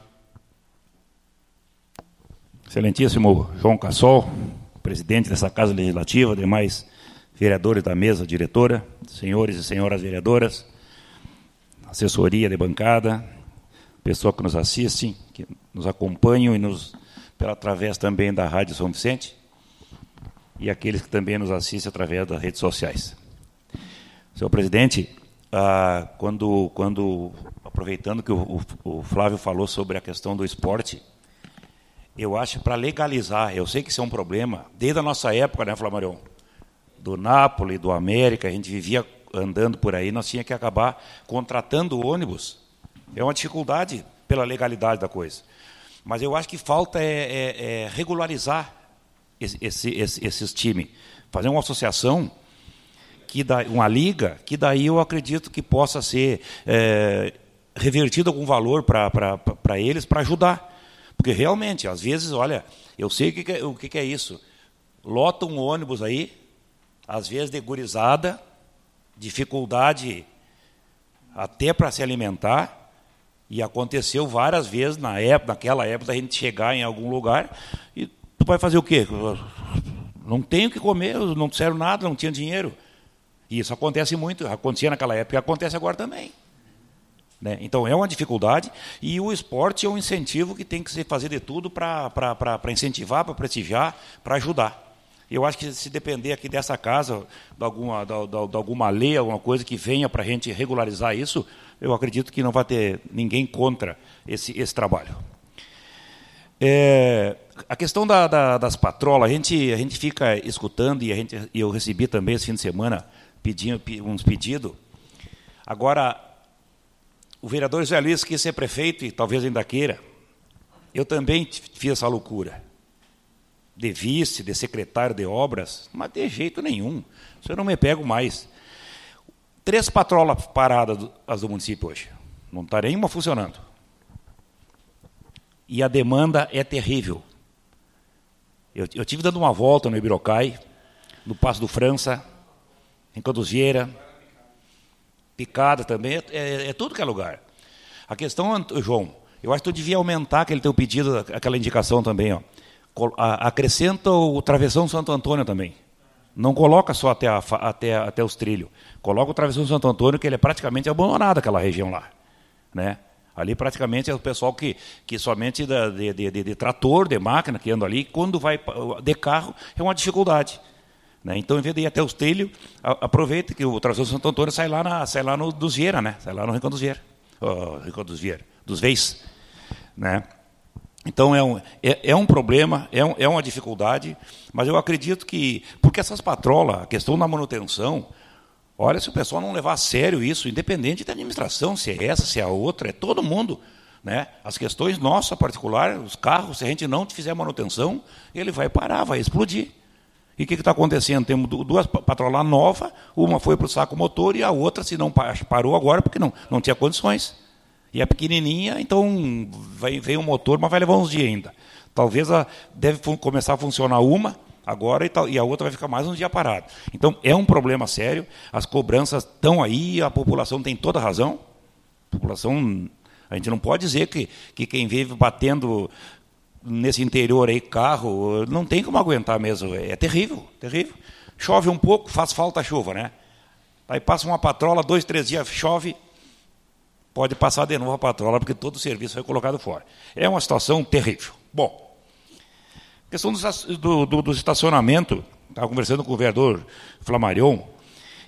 Excelentíssimo João Cassol, presidente dessa Casa Legislativa, demais vereadores da mesa diretora, senhores e senhoras vereadoras, assessoria de bancada, pessoa que nos assiste, que nos acompanham e nos, pela, através também da Rádio São Vicente, e aqueles que também nos assistem através das redes sociais. Senhor presidente, ah, quando, quando, aproveitando que o, o, o Flávio falou sobre a questão do esporte, eu acho para legalizar, eu sei que isso é um problema, desde a nossa época, né, Flamarion? Do Nápoles, do América, a gente vivia andando por aí, nós tínhamos que acabar contratando ônibus. É uma dificuldade pela legalidade da coisa. Mas eu acho que falta é, é, é regularizar esse, esse, esse, esses times, fazer uma associação, que dá, uma liga, que daí eu acredito que possa ser é, revertido algum valor para eles, para ajudar. Porque realmente, às vezes, olha, eu sei o que, que, é, o que, que é isso. Lota um ônibus aí, às vezes de gurizada, dificuldade até para se alimentar, e aconteceu várias vezes na época, naquela época, a gente chegar em algum lugar e tu vai fazer o quê? Não tenho o que comer, não disseram nada, não tinha dinheiro. E isso acontece muito, acontecia naquela época e acontece agora também. Né? Então, é uma dificuldade, e o esporte é um incentivo que tem que se fazer de tudo para incentivar, para prestigiar, para ajudar. Eu acho que se depender aqui dessa casa, de alguma, de, de, de alguma lei, alguma coisa que venha para a gente regularizar isso, eu acredito que não vai ter ninguém contra esse, esse trabalho. É, a questão da, da, das patrolas, a gente, a gente fica escutando, e a gente, eu recebi também esse fim de semana pedindo, uns pedidos. Agora, o vereador José Luiz quis ser prefeito, e talvez ainda queira. Eu também fiz essa loucura. De vice, de secretário de obras, mas de jeito nenhum. Isso eu não me pego mais. Três patrolas paradas do, as do município hoje. Não está nenhuma funcionando. E a demanda é terrível. Eu, eu tive dando uma volta no Ibirocai, no Passo do França, em Canduzieira, Picada também, é, é, é tudo que é lugar. A questão, João, eu acho que tu devia aumentar aquele teu pedido, aquela indicação também, ó. Acrescenta o Travessão Santo Antônio também. Não coloca só até, a, até, até os trilhos. Coloca o Travessão Santo Antônio, que ele é praticamente abandonado, aquela região lá. Né? Ali praticamente é o pessoal que, que somente de, de, de, de trator, de máquina, que anda ali, quando vai de carro, é uma dificuldade. Né? Então, em vez de ir até os trilhos, aproveita que o Travessão Santo Antônio sai lá, na, sai lá no dos Vieira, né? Sai lá no Rincão dos Vieira. Oh, Rincão dos Vieira, dos Veis. Né? Então, é um, é, é um problema, é, um, é uma dificuldade, mas eu acredito que, porque essas patrolas, a questão da manutenção, olha, se o pessoal não levar a sério isso, independente da administração, se é essa, se é a outra, é todo mundo. Né? As questões nossas, particulares, os carros, se a gente não fizer manutenção, ele vai parar, vai explodir. E o que está acontecendo? Temos duas patrolas novas, uma foi para o saco motor e a outra, se não parou agora, porque não, não tinha condições. E é pequenininha, então vai, vem o motor, mas vai levar uns dias ainda. Talvez a, deve começar a funcionar uma agora e, tal, e a outra vai ficar mais um dia parada. Então, é um problema sério, as cobranças estão aí, a população tem toda a razão. A população, a gente não pode dizer que, que quem vive batendo nesse interior aí, carro, não tem como aguentar mesmo. É terrível, terrível. Chove um pouco, faz falta a chuva, né? Aí passa uma patrola, dois, três dias chove, pode passar de novo a patrola, porque todo o serviço foi colocado fora. É uma situação terrível. Bom, questão do, do, do estacionamento, estava conversando com o vereador Flamarion,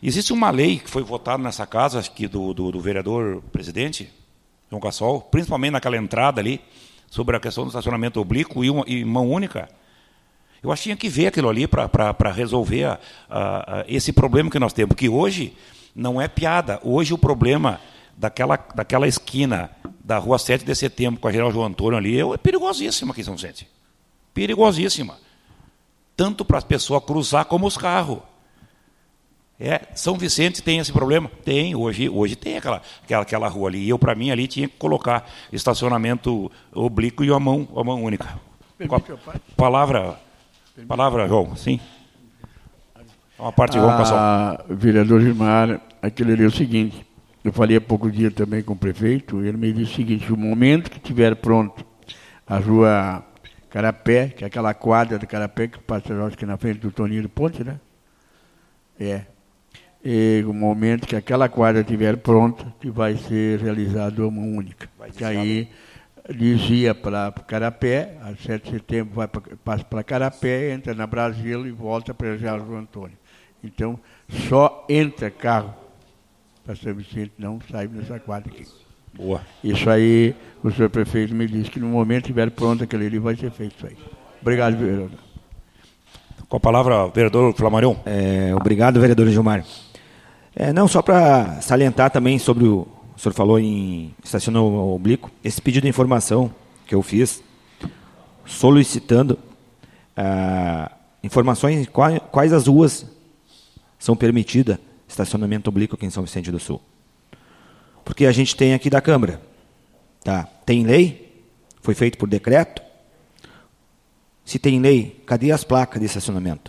Existe uma lei que foi votada nessa casa, acho que do, do, do vereador presidente, João Cassol, principalmente naquela entrada ali, sobre a questão do estacionamento oblíquo e, uma, e mão única. Eu acho que tinha que ver aquilo ali para resolver a, a, a, esse problema que nós temos, porque hoje não é piada. Hoje o problema daquela, daquela esquina da rua sete de setembro com a General João Antônio ali é perigosíssima aqui em São Vicente. Perigosíssima. Tanto para as pessoas cruzar como os carros. É, São Vicente tem esse problema? Tem, hoje, hoje tem aquela, aquela, aquela rua ali. E eu, para mim, ali tinha que colocar estacionamento oblíquo e a mão, a mão única. Permite, palavra, palavra, João, sim. Uma parte de João Cassol.
Ah, vereador Gilmar, aquilo ali é o seguinte, eu falei há pouco dia também com o prefeito, ele me disse o seguinte, o momento que estiver pronto a rua Carapé, que é aquela quadra do Carapé que passa, acho que na frente do Toninho do Ponte, né? É. E o momento que aquela quadra estiver pronta, que vai ser realizado uma única. Que aí desvia para Carapé, a sete de setembro vai pra, passa para Carapé, entra na Brasil e volta para o João Antônio. Então, só entra carro para São Vicente, não sai nessa quadra aqui.
Boa.
Isso aí, o senhor prefeito me disse que no momento que estiver pronto aquele ali vai ser feito isso aí. Obrigado, vereador.
Com a palavra, vereador Flamarion.
É, obrigado, vereador Gilmar. É, não, só para salientar também sobre o, o senhor falou em estacionamento oblíquo, esse pedido de informação que eu fiz, solicitando ah, informações de quais, quais as ruas são permitidas estacionamento oblíquo aqui em São Vicente do Sul. Porque a gente tem aqui da Câmara, tá? Tem lei, foi feito por decreto. Se tem lei, cadê as placas de estacionamento?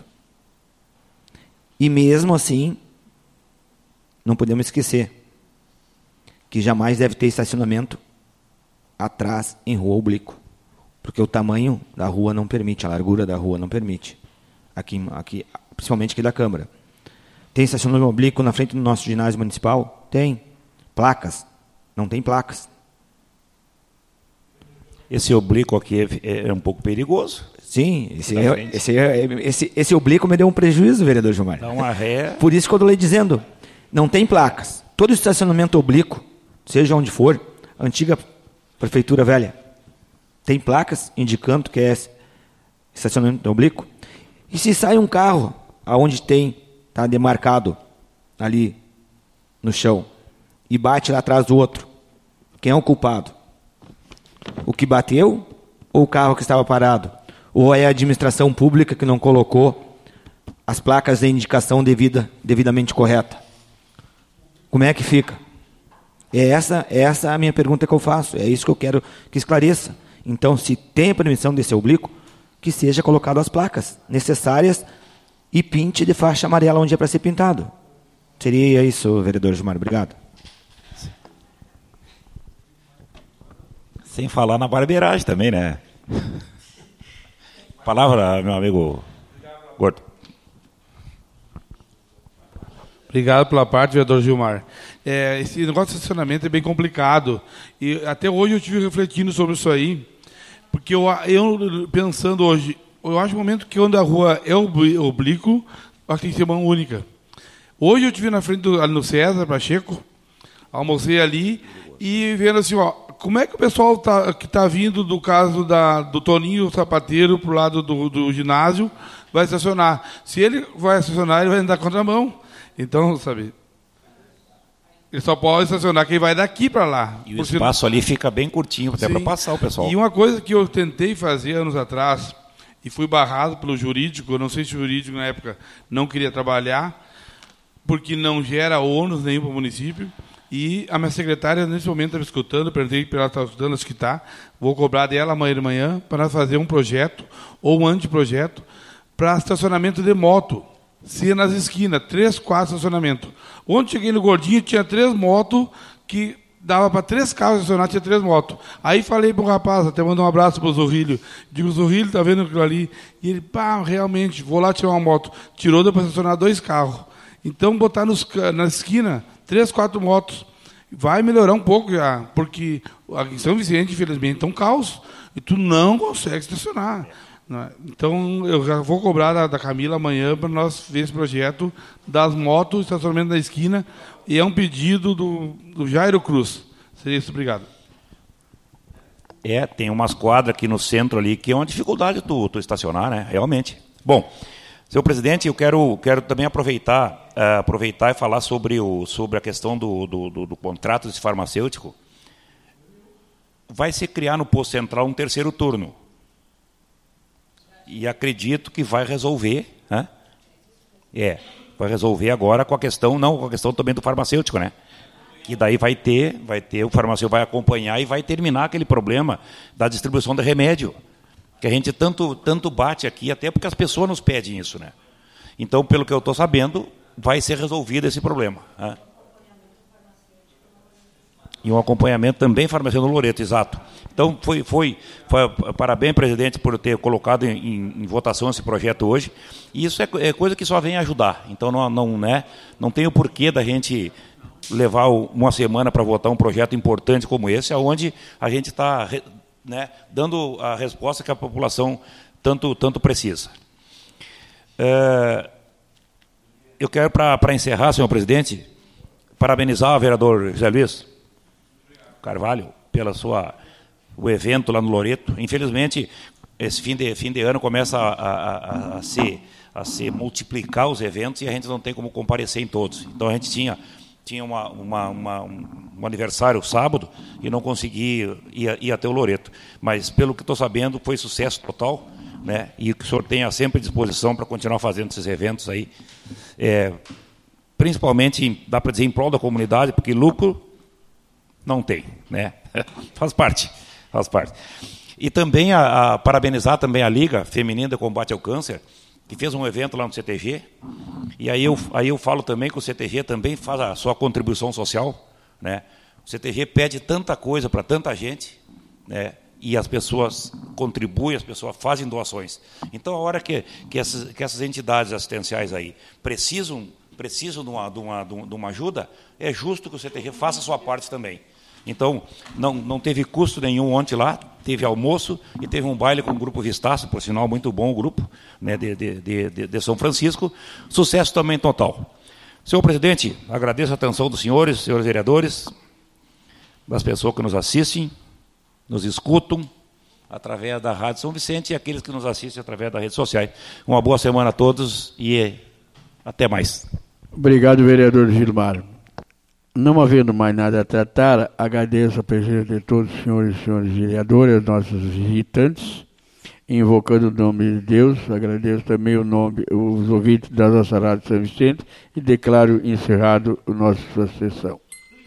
E mesmo assim, não podemos esquecer que jamais deve ter estacionamento atrás em rua oblíquo, porque o tamanho da rua não permite, a largura da rua não permite, aqui, aqui, principalmente aqui da Câmara. Tem estacionamento oblíquo na frente do nosso ginásio municipal? Tem. Placas? Não tem placas.
Esse oblíquo aqui é, é um pouco perigoso.
Sim, esse, é, esse, é, esse, esse oblíquo me deu um prejuízo, vereador Gilmar.
Dá uma ré.
Por isso que eu estou lhe dizendo, não tem placas. Todo estacionamento oblíquo, seja onde for, antiga prefeitura velha, tem placas indicando que é estacionamento oblíquo. E se sai um carro aonde tem, está demarcado ali no chão, e bate lá atrás do outro, quem é o culpado? O que bateu ou o carro que estava parado? Ou é a administração pública que não colocou as placas de indicação devida, devidamente correta? Como é que fica? É essa, é essa a minha pergunta que eu faço. É isso que eu quero que esclareça. Então, se tem a permissão desse oblíquo, que seja colocado as placas necessárias e pinte de faixa amarela onde é para ser pintado. Seria isso, vereador Gilmar. Obrigado.
Sem falar na barbeiragem também, né? Palavra, meu amigo Gordo.
Obrigado pela parte, vereador Gilmar. É, esse negócio de estacionamento é bem complicado. E até hoje eu estive refletindo sobre isso aí, porque eu, eu pensando hoje, eu acho que o momento que onde a rua é oblíquo, acho que tem que ser mão única. Hoje eu estive na frente do, ali no César Pacheco, almocei ali e vendo assim, ó, como é que o pessoal tá, que está vindo do caso da, do Toninho Sapateiro para o lado do, do ginásio vai estacionar? Se ele vai estacionar, ele vai andar contramão. Então, sabe, ele só pode estacionar quem vai daqui para lá.
E o espaço ali fica bem curtinho, até para passar o pessoal.
E uma coisa que eu tentei fazer anos atrás, e fui barrado pelo jurídico, eu não sei se o jurídico na época não queria trabalhar, porque não gera ônus nenhum para o município. E a minha secretária, nesse momento, estava escutando, perguntei para ela estar escutando, acho que está. Vou cobrar dela amanhã de manhã para fazer um projeto, ou um anteprojeto, para estacionamento de moto. Se nas esquinas, três, quatro estacionamentos. Onde cheguei no Gordinho, tinha três motos, que dava para três carros estacionar, tinha três motos. Aí falei para o rapaz, até mandar um abraço para o Zorrilho. Digo, Zorrilho, está vendo aquilo ali? E ele, pá, realmente, vou lá tirar uma moto. Tirou, deu para estacionar dois carros. Então, botar nos, na esquina, três, quatro motos, vai melhorar um pouco já, porque aqui em São Vicente, infelizmente, é um caos, e tu não consegue estacionar. Então, eu já vou cobrar da, da Camila amanhã para nós ver esse projeto das motos, estacionamento na esquina, e é um pedido do, do Jairo Cruz. Seria isso, obrigado.
É, tem umas quadras aqui no centro ali que é uma dificuldade tu, tu estacionar, né? Realmente. Bom, senhor presidente, eu quero, quero também aproveitar, uh, aproveitar e falar sobre, o, sobre a questão do, do, do, do contrato desse farmacêutico. Vai se criar no posto central um terceiro turno. E acredito que vai resolver, né? É, vai resolver agora com a questão, não, com a questão também do farmacêutico, né? Que daí vai ter, vai ter, o farmacêutico vai acompanhar e vai terminar aquele problema da distribuição de remédio, que a gente tanto, tanto bate aqui, até porque as pessoas nos pedem isso, né? Então, pelo que eu estou sabendo, vai ser resolvido esse problema, né? E um acompanhamento também farmacêutico no Loreto, exato. Então, foi, foi, foi parabéns, presidente, por ter colocado em, em, em votação esse projeto hoje. E isso é, é coisa que só vem ajudar. Então, não, não, né, não tem o porquê da gente levar uma semana para votar um projeto importante como esse, onde a gente está, né, dando a resposta que a população tanto, tanto precisa. É, eu quero, para encerrar, senhor presidente, parabenizar o vereador José Luiz Carvalho pela sua, o evento lá no Loreto. Infelizmente, esse fim de, fim de ano começa a, a, a, a, se, a se multiplicar os eventos e a gente não tem como comparecer em todos. Então, a gente tinha, tinha uma, uma, uma, um aniversário sábado e não consegui ir, ir até o Loreto. Mas, pelo que estou sabendo, foi sucesso total, né? E que o senhor tenha sempre disposição para continuar fazendo esses eventos aí. É, principalmente, dá para dizer, em prol da comunidade, porque lucro não tem, né? Faz parte, faz parte. E também a, a, parabenizar também a Liga Feminina de Combate ao Câncer, que fez um evento lá no C T G. E aí eu, aí eu falo também que o C T G também faz a sua contribuição social, né? O C T G pede tanta coisa para tanta gente, né? E as pessoas contribuem, as pessoas fazem doações. Então, a hora que, que, essas, que essas entidades assistenciais aí precisam, precisam de uma, de, uma, de uma ajuda, é justo que o C T G faça a sua parte também. Então, não, não teve custo nenhum ontem lá, teve almoço e teve um baile com o Grupo Vistaço, por sinal, muito bom o grupo, né, de, de, de, de São Francisco. Sucesso também total. Senhor presidente, agradeço a atenção dos senhores, senhores vereadores, das pessoas que nos assistem, nos escutam através da Rádio São Vicente e aqueles que nos assistem através das redes sociais. Uma boa semana a todos e até mais.
Obrigado, vereador Gilmar. Não havendo mais nada a tratar, agradeço a presença de todos os senhores e senhores vereadores, nossos visitantes, invocando o nome de Deus, agradeço também o nome, os ouvintes da nossa Rádio São Vicente e declaro encerrado a nossa sessão.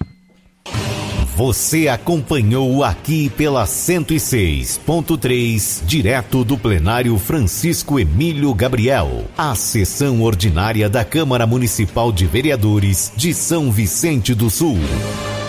Você acompanhou aqui pela cento e seis ponto três, direto do plenário Francisco Emílio Gabriel, a sessão ordinária da Câmara Municipal de Vereadores de São Vicente do Sul.